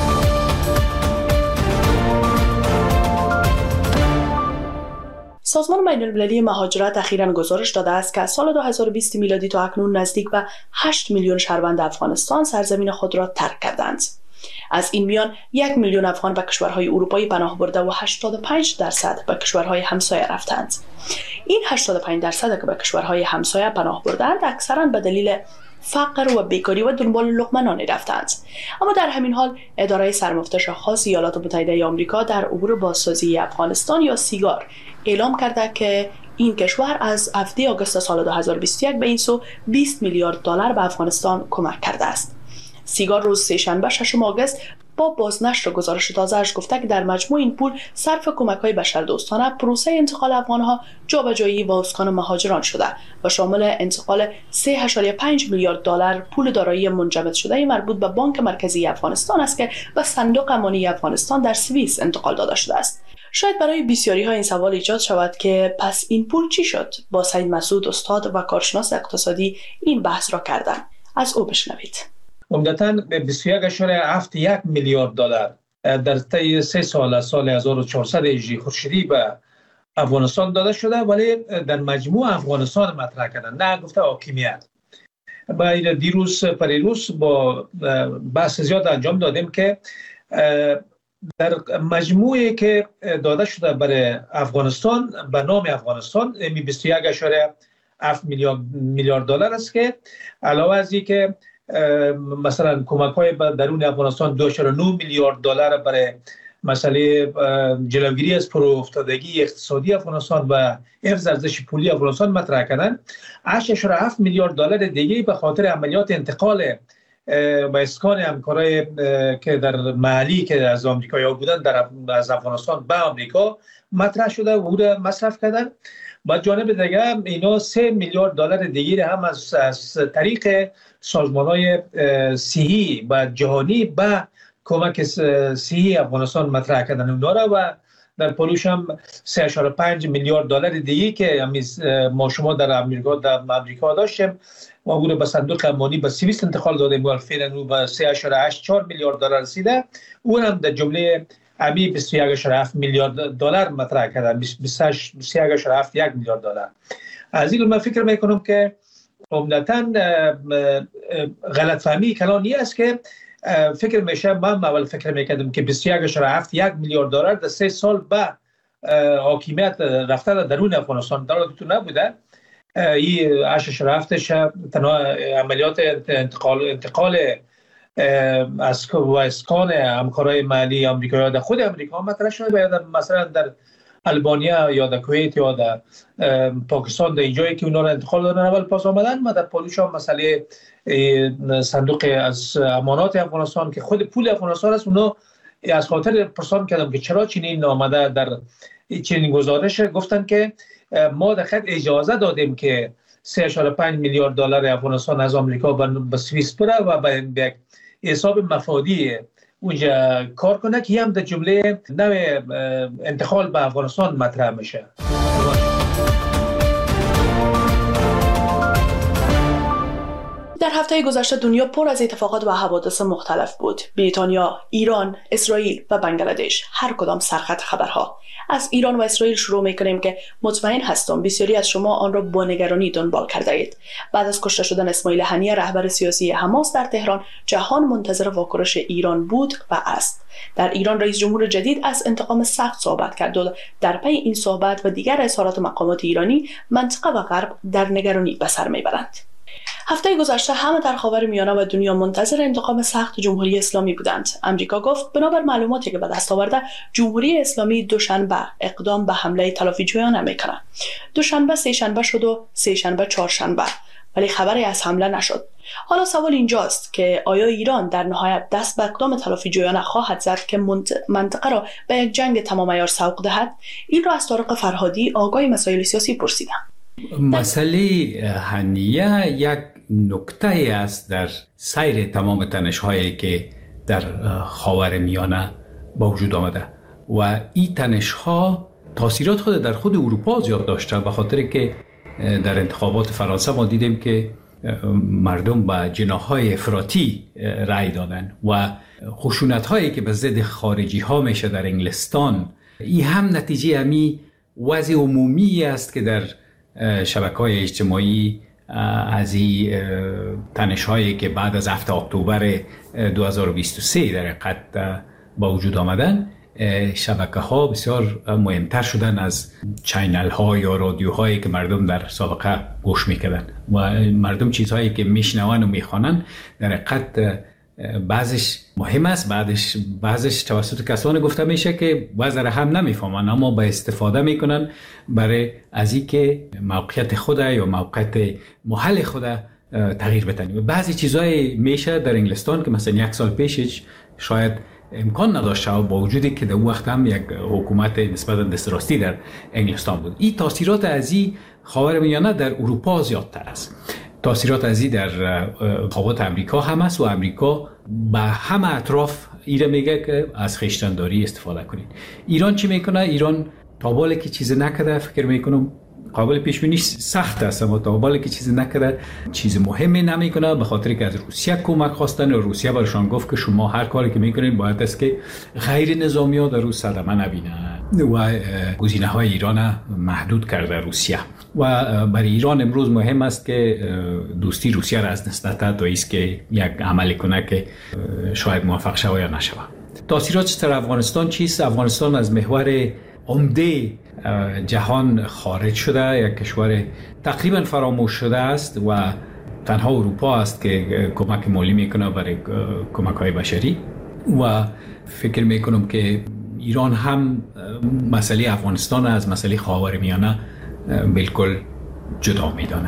سازمان بین المللی مهاجرت اخیراً گزارش داده است که از سال دو هزار و بیست میلادی تا اکنون نزدیک به هشت میلیون شهروند افغانستان سرزمین خود را ترک کردند. از این میان یک میلیون افغان به کشورهای اروپایی پناه برده و هشتاد و پنج درصد به کشورهای همسایه رفتند. این هشتاد و پنج درصد که به کشورهای همسایه پناه بردند اکثراً به دلیل فقر و بیکاری و دنبال لقمه نانی رفتند. اما در همین حال اداره سرمفتش خاص ایالات متحده آمریکا در امور بازسازی افغانستان یا سیگار اعلام کرده که این کشور از هفده آگوست سال دو هزار و بیست و یک به این سو بیست میلیارد دلار به افغانستان کمک کرده است. سیگار روز سه‌شنبه ششم آگوست با بازنشر گزارش تازه‌اش گفته که در مجموع این پول صرف کمک‌های بشردوستانه پروسه انتقال افغان‌ها، جابجایی و اسکان مهاجران شده و شامل انتقال سه و پنج میلیارد دلار پول دارایی منجمد شده مربوط به بانک مرکزی افغانستان است که به صندوق امانی افغانستان در سوئیس انتقال داده شده است. شاید برای بسیاری ها این سوال ایجاد شود که پس این پول چی شد؟ با سید مسعود استاد و کارشناس اقتصادی این بحث را کردم. از او بشنوید. عمدتاً به بیست و یک اشاره هفت یک میلیارد دلار در طی سه سال از سال هزار و چهارصد هجری خورشیدی به افغانستان داده شده، ولی در مجموع افغانستان مطرح کردن، نه گفته حاکمیت. با دیروز پریروز با بحث زیاد انجام دادیم که در مجموعی که داده شده برای افغانستان به نام افغانستان بیست و یک اشاره هفت میلیارد دلار است که علاوه از این که مثلا کمک های درون افغانستان دو و نه میلیارد دلار برای مسئله جلوگیری از پرافتادگی اقتصادی افغانستان و حفظ ارزش پولی افغانستان مطرح کردن، هشت و هفت میلیارد دلار دیگه به خاطر عملیات انتقال و اسکان همکارای که در محلی که از آمریکایی‌ها بودن در از افغانستان به آمریکا مطرح شده و او را مصرف کردن. با جانب دیگه اینا سه میلیارد دلار دیگه هم از, از طریق سازمان‌های صحی و جهانی به کمک صحی افغانستان مطرح کردن اونا را و در پلوش هم سه و پنج میلیارد دلار دیگه که ما شما در امریکا در امریکا داشتیم و او را به صندوق امانی به سوئیس انتقال دادیم و فعلا او به سه و هشت چهار میلیارد دلار رسیده. اون هم در جمله امی بیست و یک و هفت میلیارد دلار مطرح کردن، بیست و یک و هفت یک میلیارد دلار. از این من فکر میکنم که عمدتاً غلط فهمی کلانی است که فکر میشه، من اول فکر میکردم که بیست و یک و هفت یک میلیارد دلار در سه سال به حاکمیت رفته درون افغانستان در تو نبوده. این هشت و هفتش تنها عملیات انتقال انتقال از و اسکان همکارای محلی آمریکا در خود امریکا مطرح شده، یا مثلا در البانیا یا در کویت یا در پاکستان، در اینجایی که اونا رو انتقال دادن اول پاس آمدن. و در پولش هم مسئله صندوق از امانات افغانستان که خود پول افغانستان است، اونا از خاطر پرسان کردم که چرا چنین آمده در چنین گزارش، گفتن که ما در خط اجازه دادیم که سه و پنج میلیارد دلار افغانستان از آمریکا به سوئیس بره و به حساب مفادی اونجا کار کنه که هم در جمله نوع انتقال به افغانستان مطرح میشه. در هفته گذشته دنیا پر از اتفاقات و حوادث مختلف بود. بریتانیا، ایران، اسرائیل و بنگلادش، هر کدام سرخط خبرها. از ایران و اسرائیل شروع میکنیم که مطمئن هستم بسیاری از شما آن را با نگرانی دنبال کرده اید. بعد از کشته شدن اسماعیل هنیه رهبر سیاسی حماس در تهران، جهان منتظر واکنش ایران بود و است. در ایران رئیس جمهور جدید از انتقام سخت صحبت کرد و در پی این صحبت و دیگر اظهارات مقامات ایرانی، منطقه و غرب در نگرانی به سر میبرند. هفته گذشته همه در خاورمیانه و دنیا منتظر انتقام سخت جمهوری اسلامی بودند. امریکا گفت بنابر معلوماتی که به دست آورده، جمهوری اسلامی دوشنبه اقدام به حمله تلافی جویانه میکنه. دوشنبه سه شنبه شد و سه شنبه چهارشنبه، ولی خبری از حمله نشد. حالا سوال اینجاست که آیا ایران در نهایت دست به اقدام تلافی جویانه خواهد زد که منطقه را به یک جنگ تمام عیار سوق دهد؟ این را از طارق فرهادی، آگاه مسائل سیاسی، پرسیدم. مسئله هنیه یک نکته است در سیر تمام تنش‌هایی که در خاورمیانه با وجود آمده و این تنش‌ها تاثیرات خود در خود اروپا زیاد داشته، به خاطر که در انتخابات فرانسه ما دیدیم که مردم به جناح‌های افراطی رأی دادن و خشونت‌هایی که به ضد خارجی‌ها میشه در انگلستان، این هم نتیجه همی وضع عمومی است که در شبکه‌های اجتماعی از این تنش‌هایی که بعد از هفت اکتبر دو هزار و بیست و سه در حقیقت با وجود آمدن، شبکه‌ها بسیار مهمتر شدن از چینل‌ها یا رادیوهایی که مردم در سابقه گوش می‌کردن و مردم چیزهایی که میشنون و میخوانن در حقیقت بعضش مهم است، بعضش بعضش توسط کسانی گفته میشه که وزر هم نمیفهمن، اما با استفاده میکنن برای از این که موقعیت خود یا موقعیت محل خود تغییر بدن. بعضی چیزای میشه در انگلستان که مثلا یک سال پیش شاید امکان نداشته و با وجودی که در اون وقت هم یک حکومت نسبتا دستراستی در انگلستان بود. این تاثیرات از این خاورمیانه در اروپا زیادتر است. تاثیرات از این در انتخابات امریکا هم است و امریکا به همه اطراف ایره میگه که از خویشتنداری استفاده کنید. ایران چی میکنه؟ ایران تا بالا که چیز نکرده، فکر میکنم قابل پیش بینی سخت است، اما تا بالا که چیز نکرده چیز مهمی نمیکنه، به خاطر که از روسیه کمک خواستن و روسیه برشان گفت که شما هر کاری که میکنین باید است که غیر نظامی ها در روز صدمه نبینه و گزینه های ایران محدود کرده روسیه. و برای ایران امروز مهم است که دوستی روسیه را از دست نده تا ایست که یک عملی کنه که شاید موفق شود یا نشود. تاثیرات در افغانستان چیست؟ افغانستان از محور عمده جهان خارج شده، یک کشور تقریبا فراموش شده است و تنها اروپا است که کمک مالی میکنه برای کمک های بشری و فکر میکنم که ایران هم مسئله افغانستان از مسئله خاورمیانه بالکل جدا میدانه.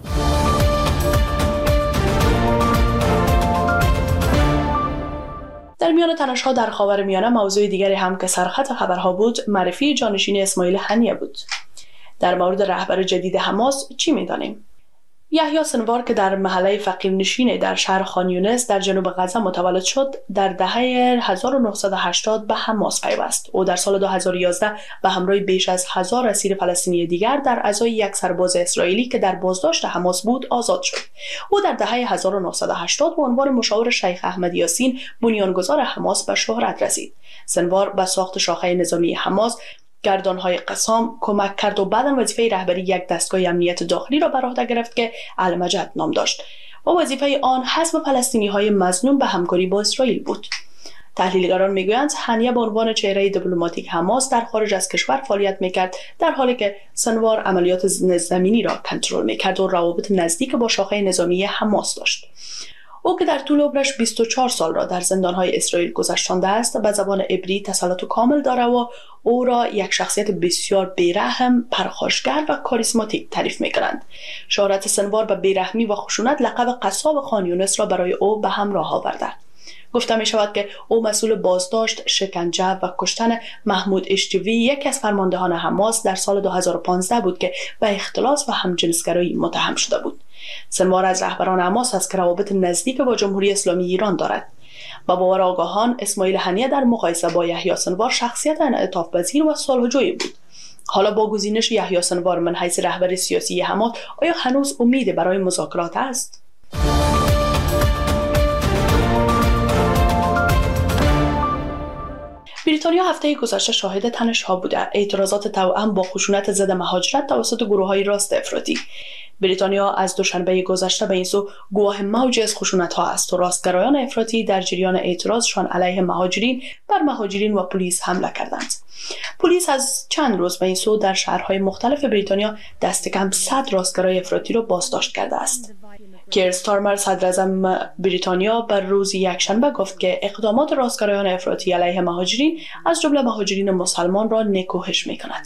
در میان تنش‌ها در خاورمیانه موضوع دیگری هم که سرخط خبرها بود، معرفی جانشین اسماعیل هنیه بود. در مورد رهبر جدید حماس چی می‌دانیم؟ یحیی سنوار که در محله فقیرنشین در شهر خان یونس در جنوب غزه متولد شد، در دهه هزار و نهصد و هشتاد به حماس پیوست. او در سال دو هزار و یازده به همراه بیش از هزار اسیر فلسطینی دیگر در ازای یک سرباز اسرائیلی که در بازداشت حماس بود آزاد شد. او در دهه هزار و نهصد و هشتاد به عنوان مشاور شیخ احمد یاسین بنیانگذار حماس به شهرت رسید. سنوار به ساخت شاخه نظامی حماس، گردانهای قسام کمک کرد و بعداً وظیفه رهبری یک دستگاه امنیت داخلی را بر عهده گرفت که المجد نام داشت و وظیفه آن حزم فلسطینی‌های مظنون به همکاری با اسرائیل بود. تحلیلگران میگویند هنیه به عنوان چهره دیپلماتیک حماس در خارج از کشور فعالیت میکرد، در حالی که سنوار عملیات زمینی را کنترل میکرد و روابط نزدیک با شاخه نظامی حماس داشت. او که در طول عمرش بیست و چهار سال را در زندانهای اسرائیل گذرانده است، به زبان عبری تسلط کامل داره و او را یک شخصیت بسیار بیرحم، پرخاشگر و کاریسماتیک تعریف می‌کنند. شهرت سنوار به بیرحمی و خشونت لقب قصاب خان یونس را برای او به همراه آورده. گفته می شود که او مسئول بازداشت، شکنجه و کشتن محمود اشتوی، یکی از فرماندهان حماس، در سال دو هزار و پانزده بود که به اختلاس و همجنسگرایی متهم شده بود. سنوار از رهبران حماس است که روابط نزدیک با جمهوری اسلامی ایران دارد. با باور آگاهان، اسماعیل هنیه در مقایسه با یحیی سنوار شخصیت انعطاف پذیر و صلح‌جوی بود. حالا با گزینش یحیی سنوار من حیث رهبر سیاسی حماس، آیا هنوز امیدی برای مذاکرات است؟ بریتانیا هفته گذشته شاهد تنش‌ها بوده. اعتراضات توأم با خشونت ضد مهاجرت توسط گروه‌های راست افراطی. بریتانیا از دوشنبه گذشته به این سو گواه موجی از خشونت‌ها است و راستگرایان افراطی در جریان اعتراضشان علیه مهاجرین بر مهاجرین و پلیس حمله کردند. پلیس از چند روز به این سو در شهرهای مختلف بریتانیا دست کم صد راستگرای افراطی را بازداشت کرده است. کیر استارمر صدراعظم بریتانیا بر روز یکشنبه گفت که اقدامات راستگرایان افراطی علیه مهاجرین از جمله مهاجرین مسلمان را نکوهش می‌کند.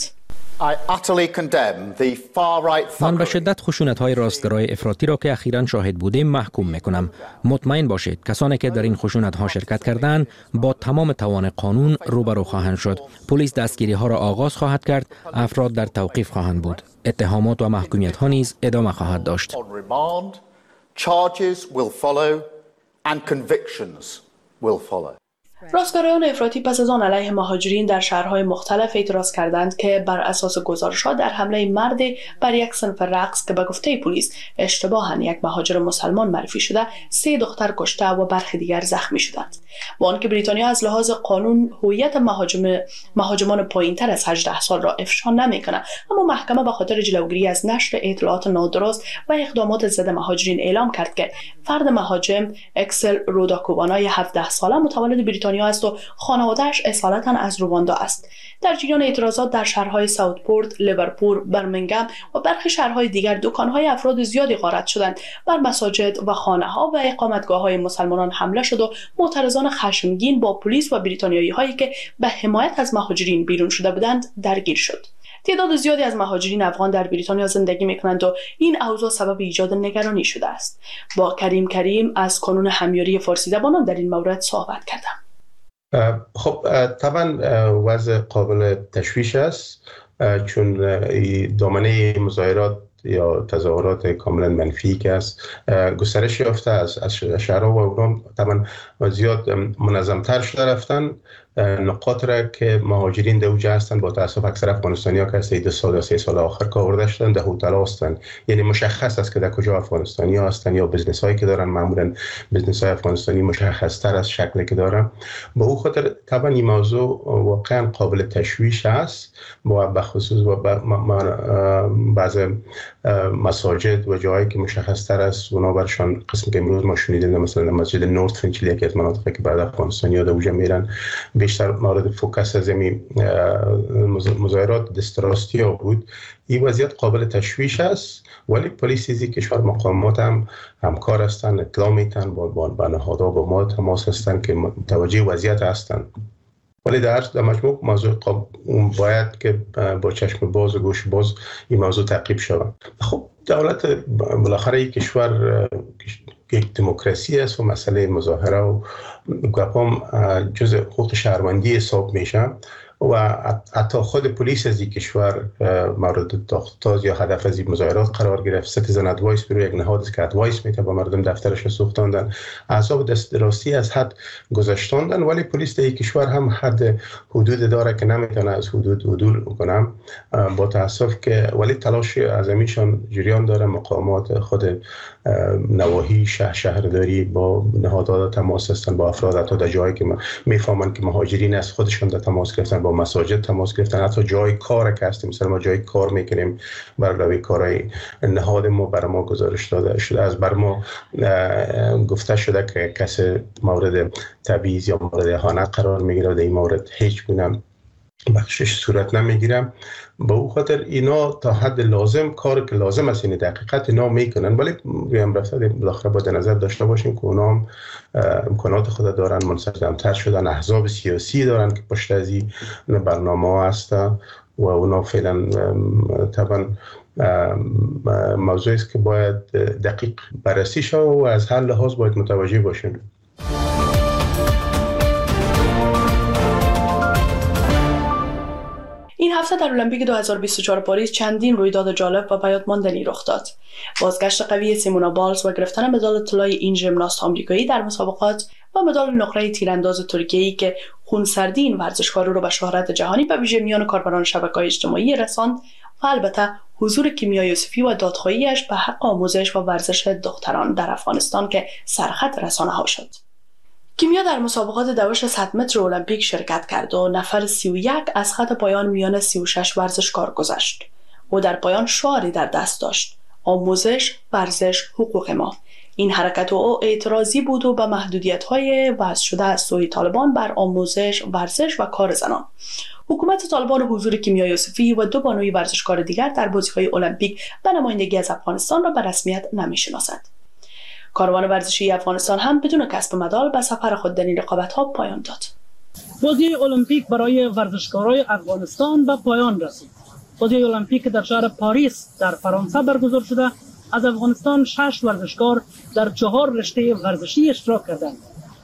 من به شدت خشونت‌های راستگرای افراطی را که اخیراً شاهد بودیم محکوم می‌کنم. مطمئن باشید کسانی که در این خشونت‌ها شرکت کردند با تمام توان قانون روبرو خواهند شد. پلیس دستگیری‌ها را آغاز خواهد کرد، افراد در توقیف خواهند بود. اتهامات و محکومیت‌ها نیز ادامه خواهد داشت. Charges will follow and convictions will follow. راستگرایان افراطی پس از آن علیه مهاجرین در شهرهای مختلف اعتراض کردند که بر اساس گزارش‌ها در حمله مرد بر یک صنف رقص که به گفته پلیس اشتباهاً یک مهاجر مسلمان معرفی شده، سه دختر کشته و برخی دیگر زخمی شدند. با آنکه بریتانیا از لحاظ قانون هویت مهاجم مهاجمان پایین‌تر از هجده سال را افشا نمی‌کند، اما محکمه به خاطر جلوگیری از نشر اطلاعات نادرست و اقدامات ضد مهاجرین اعلام کرد که فرد مهاجم اکسل روداکوبانای هفده ساله متولد بریتانیا است و خانواده‌اش اصالتاً از رواندا است. در جریان اعتراضات در شهرهای ساوتپورت، لیورپول، برمنگهم و برخی شهرهای دیگر دکان‌های افراد زیادی غارت شدند. بر مساجد و خانه‌ها و اقامتگاه‌های مسلمانان حمله شد و معترضان خشمگین با پلیس و بریتانیایی‌هایی که به حمایت از مهاجرین بیرون شده بودند درگیر شد. تعداد زیادی از مهاجرین افغان در بریتانیا زندگی می‌کنند و این اوضاع سبب ایجاد نگرانی شده است. با کریم کریم از کانون همیاری فارسی زبانان در این مورد صحبت کردم. خب طبعا وضع قابل تشویش است، چون دامنه مظاهرات یا تظاهرات کاملا منفی که است گسترش یافته از از شهرها و اونام طبعا زیاد منظم‌تر شده رفتن. نقاط را که مهاجرین در اوجه هستند با تاسف اکثر افغانستانی‌ها که از دو سال یا سه سال آخر که آورده شدن در هتل هستند، یعنی مشخص است که در کجا افغانستانی‌ها هستند یا بزنس هایی که دارن، معمولا بزنس های افغانستانی مشخص تر از شکلی که دارن. به او خاطر طبعا این موضوع واقعا قابل تشویش است، با بخصوص با بعض مساجد و جایی که مشخص تر است اونا برشان قسمی که امروز ما شنیدیم، مثلا مسجد نورت فینچلی که از مناطقی که بعد افغانستانی‌ها در اوجه میرن بیشتر مورد فوکس از این مظاهرات دستراستی ها بود. این وضعیت قابل تشویش است، ولی پلیس از کشور مقامات هم همکار هستند، اطلاع میتن با با نهادها با ما تماس هستند که متوجه وضعیت هستند. ولی در در مجموع موضوع باید که با چشم باز و گوش باز این موضوع تعقیب شود. خب دولت بالاخره این کشور یک دموکراسی است و مسئله مظاهره و گپام جز حقوق شهروندی حساب میشه و حتی خود پلیس از این کشور مورد تاختاز یا هدف از این مظاهرات قرار گرفت. سیتیزن ادوایس برو یک نهاد است که ادوایس میده با مردم دفترش سوختاندن، اعصاب دسترسی از حد گذاشتاندن، ولی پلیس در این کشور هم حد حدود داره که نمیتونه از حدود عدول کنه با تاسف که ولی تلاش اعظمیشان جریان داره. مقامات خود نواحی شهر شهرداری با نهادها تماس هستن، با افراد حتی در جایی که میفهمن که مهاجرین از خودشون در تماس گرفتن، با مساجد تماس گرفتن، حتی جای کار که هستیم مثلا ما جای کار میکنیم برای کارهای نهاد ما برای ما گزارش داده شده، از بر ما گفته شده که کسی مورد تبعیض یا مورد اهانت قرار میگیره، در این مورد هیچ گونه بخشش صورت نمیگیرم. با او خاطر اینا تا حد لازم کار که لازم است این دقیقت اینا میکنن، ولی هم رفته بالاخره باید نظر داشته باشیم که اونا هم امکانات خود دارن، منسجم‌تر شدن، احزاب سیاسی دارن که پشت از این برنامه ها هستن و اونا فعلا طبعا موضوعی است که باید دقیق بررسی شود و از هر لحاظ باید متوجه باشیم. این هفته در المپیک دو هزار و بیست و چهار پاریس چندین رویداد جالب و بیاد ماندنی رخ داد. بازگشت قوی سیمونا بالز و گرفتن مدال طلای این ژیمناست آمریکایی در مسابقات و مدال نقره تیرانداز ترکیه‌ای که خونسردی این ورزشکار رو به شهرت جهانی به ویژه میان کاربران شبکه‌های اجتماعی رساند و البته حضور کیمیا یوسفی و دادخواهیش به حق آموزش و ورزش دختران در افغانستان که سرخط رسانه ها شد. کیمیا در مسابقات دوش صد متر المپیک شرکت کرد و نفر سی و یک از خط پایان میان سی و شش ورزشکار گذشت. او در پایان شعاری در دست داشت: آموزش، ورزش، حقوق ما. این حرکت او اعتراضی بود و به محدودیت‌های وضع شده از سوی طالبان بر آموزش، ورزش و کار زنان. حکومت طالبان حضور کیمیا یوسفی و دو بانوی ورزشکار دیگر در بازی‌های المپیک به نمایندگی از افغانستان را به رسمیت نمی‌شناسد. کاروان ورزشی افغانستان هم بدون کسب مدال به سفر خود در این رقابت‌ها پایان داد. بازی المپیک برای ورزشکارای افغانستان به پایان رسید. بازی المپیک در شهر پاریس در فرانسه برگزار شده. از افغانستان شش ورزشکار در چهار رشته ورزشی اشتراک کردند.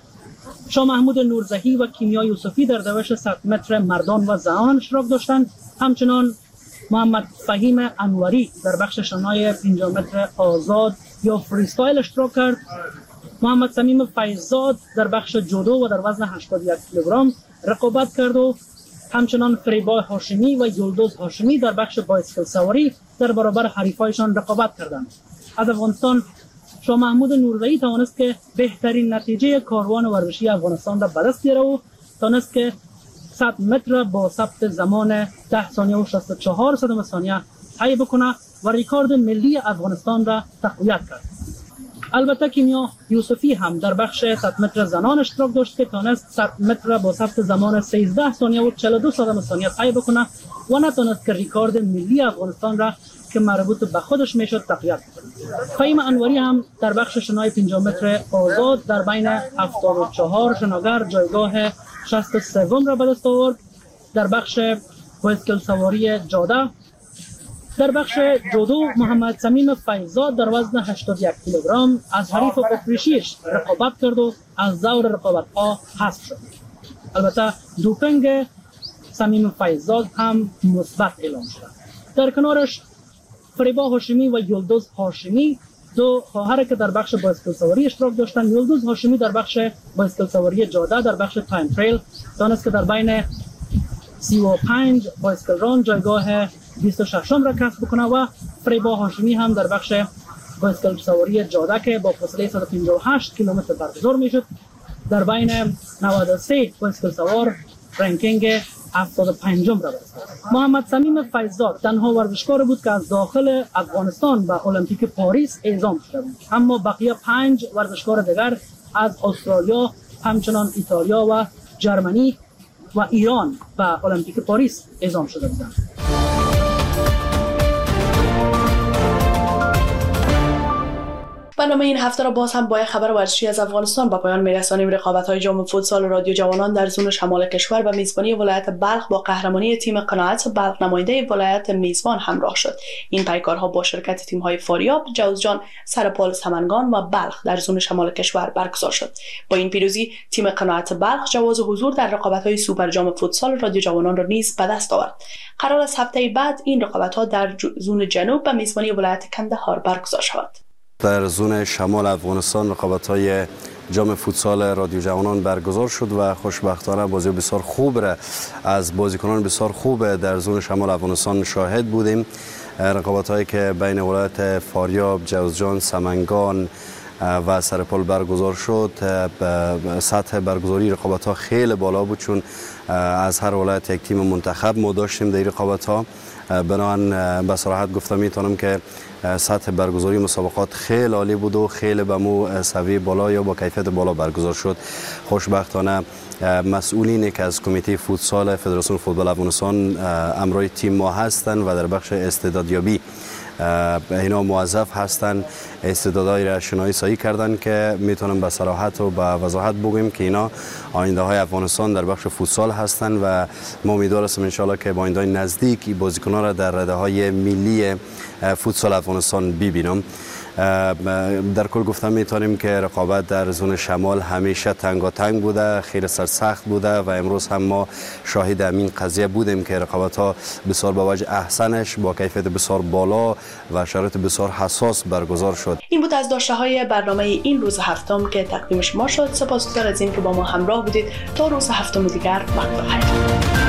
شاه محمود نورزهی و کیمیا یوسفی در دوش صد متر مردان و زنان اشتراک داشتند. همچنان محمد فهیم انوری در بخش شنای پنجاه متر آزاد یا فریستایل اشتراک کرد. محمد صمیم فیضزاد در بخش جودو و در وزن هشتاد و یک کیلوگرم رقابت کرد و همچنان فریبا هاشمی و یلدوز هاشمی در بخش بایسکل سواری در برابر حریفایشان رقابت کردند. از افغانستان شاه محمود نورزهی توانست که بهترین نتیجه کاروان ورزشی افغانستان را به دست بیاره و توانست که صد متر با ثبت زمان ده ثانیه و شصت و چهار صدم ثانیه طی بکنه و ریکارد ملی افغانستان را تقویت کرد. البته کیمیا یوسفی هم در بخش صد متر زنان اشتراک داشت که توانست صد متر با ثبت زمان سیزده ثانیه و چهل و دو صدم ثانیه طی بکنه و نتوانست که ریکارد ملی افغانستان را که مربوط به خودش میشد تقویت کرد. فهیم انوری هم در بخش شنای پنجاه متر آزاد در بین هفتاد و چهار شناگر جایگاه شصت و سه را به دست آورد. در بخش بایسکل سواری جاده در بخش جودو محمد صمیم فیضزاد در وزن هشتاد و یک کیلوگرم از حریف اتریشیش رقابت کرد و از دور رقابت‌ها حذف شد. البته دوپینگ صمیم فیضزاد هم مثبت اعلام شد. در کنارش فریبا هاشمی و یلدوز هاشمی دو خواهر که در بخش بایسکل سواری اشتراک داشتند. یلدوز هاشمی در بخش بایسکل سواری جاده در بخش تایم تریل دانست که در بین سی و پنج بایسکل ران جایگاه بیست و شش را کسب بکنه و فریبا هاشمی هم در بخش بایسکل سواری جاده که با فاصله صد و پنجاه و هشت کیلومتر برگزار میشد در بین نود و سه بایسکل سوار رنکینگ هفتاد و پنج را برسید. محمد صمیم فیضزاد تنها ورزشکار بود که از داخل افغانستان به المپیک پاریس اعزام شده بود، اما بقیه پنج ورزشکار دیگر از استرالیا، همچنان ایتالیا و جرمنی و ایران به المپیک پاریس اعزام شده بودند. برنامه این هفته را باز هم با خبر ورزشی از افغانستان با پایان میرسانیم. رقابت‌های جام فوتسال رادیو جوانان در زون شمال کشور به میزبانی ولایت بلخ با قهرمانی تیم قناعت بلخ نماینده ولایت میزبان همراه شد. این پیکارها با شرکت تیم‌های فاریاب، جوزجان، سرپال سمنگان و بلخ در زون شمال کشور برگزار شد. با این پیروزی تیم قناعت بلخ جواز حضور در رقابت‌های سوپر جام فوتسال رادیو جوانان را نیز به دست آورد. قرار است هفته بعد این رقابت‌ها در زون جنوب به میزبانی ولایت کندهار برگزار شود. در زون شمال افغانستان رقابت‌های جام فوتسال رادیو جوانان برگزار شد و خوشبختانه بازی بسیار خوب را از بازیکنان بسیار خوب در زون شمال افغانستان شاهد بودیم. رقابت‌هایی که بین ولایت فاریاب، جوزجان، سمنگان و سرپال برگزار شد. سطح برگزاری رقابت‌ها خیلی بالا بود چون از هر ولایت یک تیم منتخب ما داشتیم در این رقابت‌ها. بنابراین به صراحت گفتم میتونم که سطح برگزاری مسابقات خیلی عالی بود و خیلی به مو سویه بالا یا با کیفیت بالا برگزار شد. خوشبختانه مسئولینی که از کمیته فوتسال فدراسیون فوتبال افغانستان امرای تیم ما هستند و در بخش استعدادیابی اینا موظف هستند استعدادهای را شناسایی کردن که میتونم به صراحت و به وضاحت بگویم که اینا آینده های افغانستان در بخش فوتسال هستند و ما امیدوار هستیم ان شاء الله که با آینده نزدیک بازیکنان را در رده های ملی فوتسال افغانستان ببینم. در کل گفتم میتونیم که رقابت در زون شمال همیشه تنگاتنگ بوده، خیلی سرسخت بوده و امروز هم ما شاهد همین قضیه بودیم که رقابت ها بسیار با وجه احسنش با کیفیت بسیار بالا و شرایط بسیار حساس برگزار شد. این بود از داشته های برنامه این روز هفتم که تقدیم شما شد. سپاسگزار از این که با ما همراه بودید. تا روز هفتم دیگر وقت بخیر.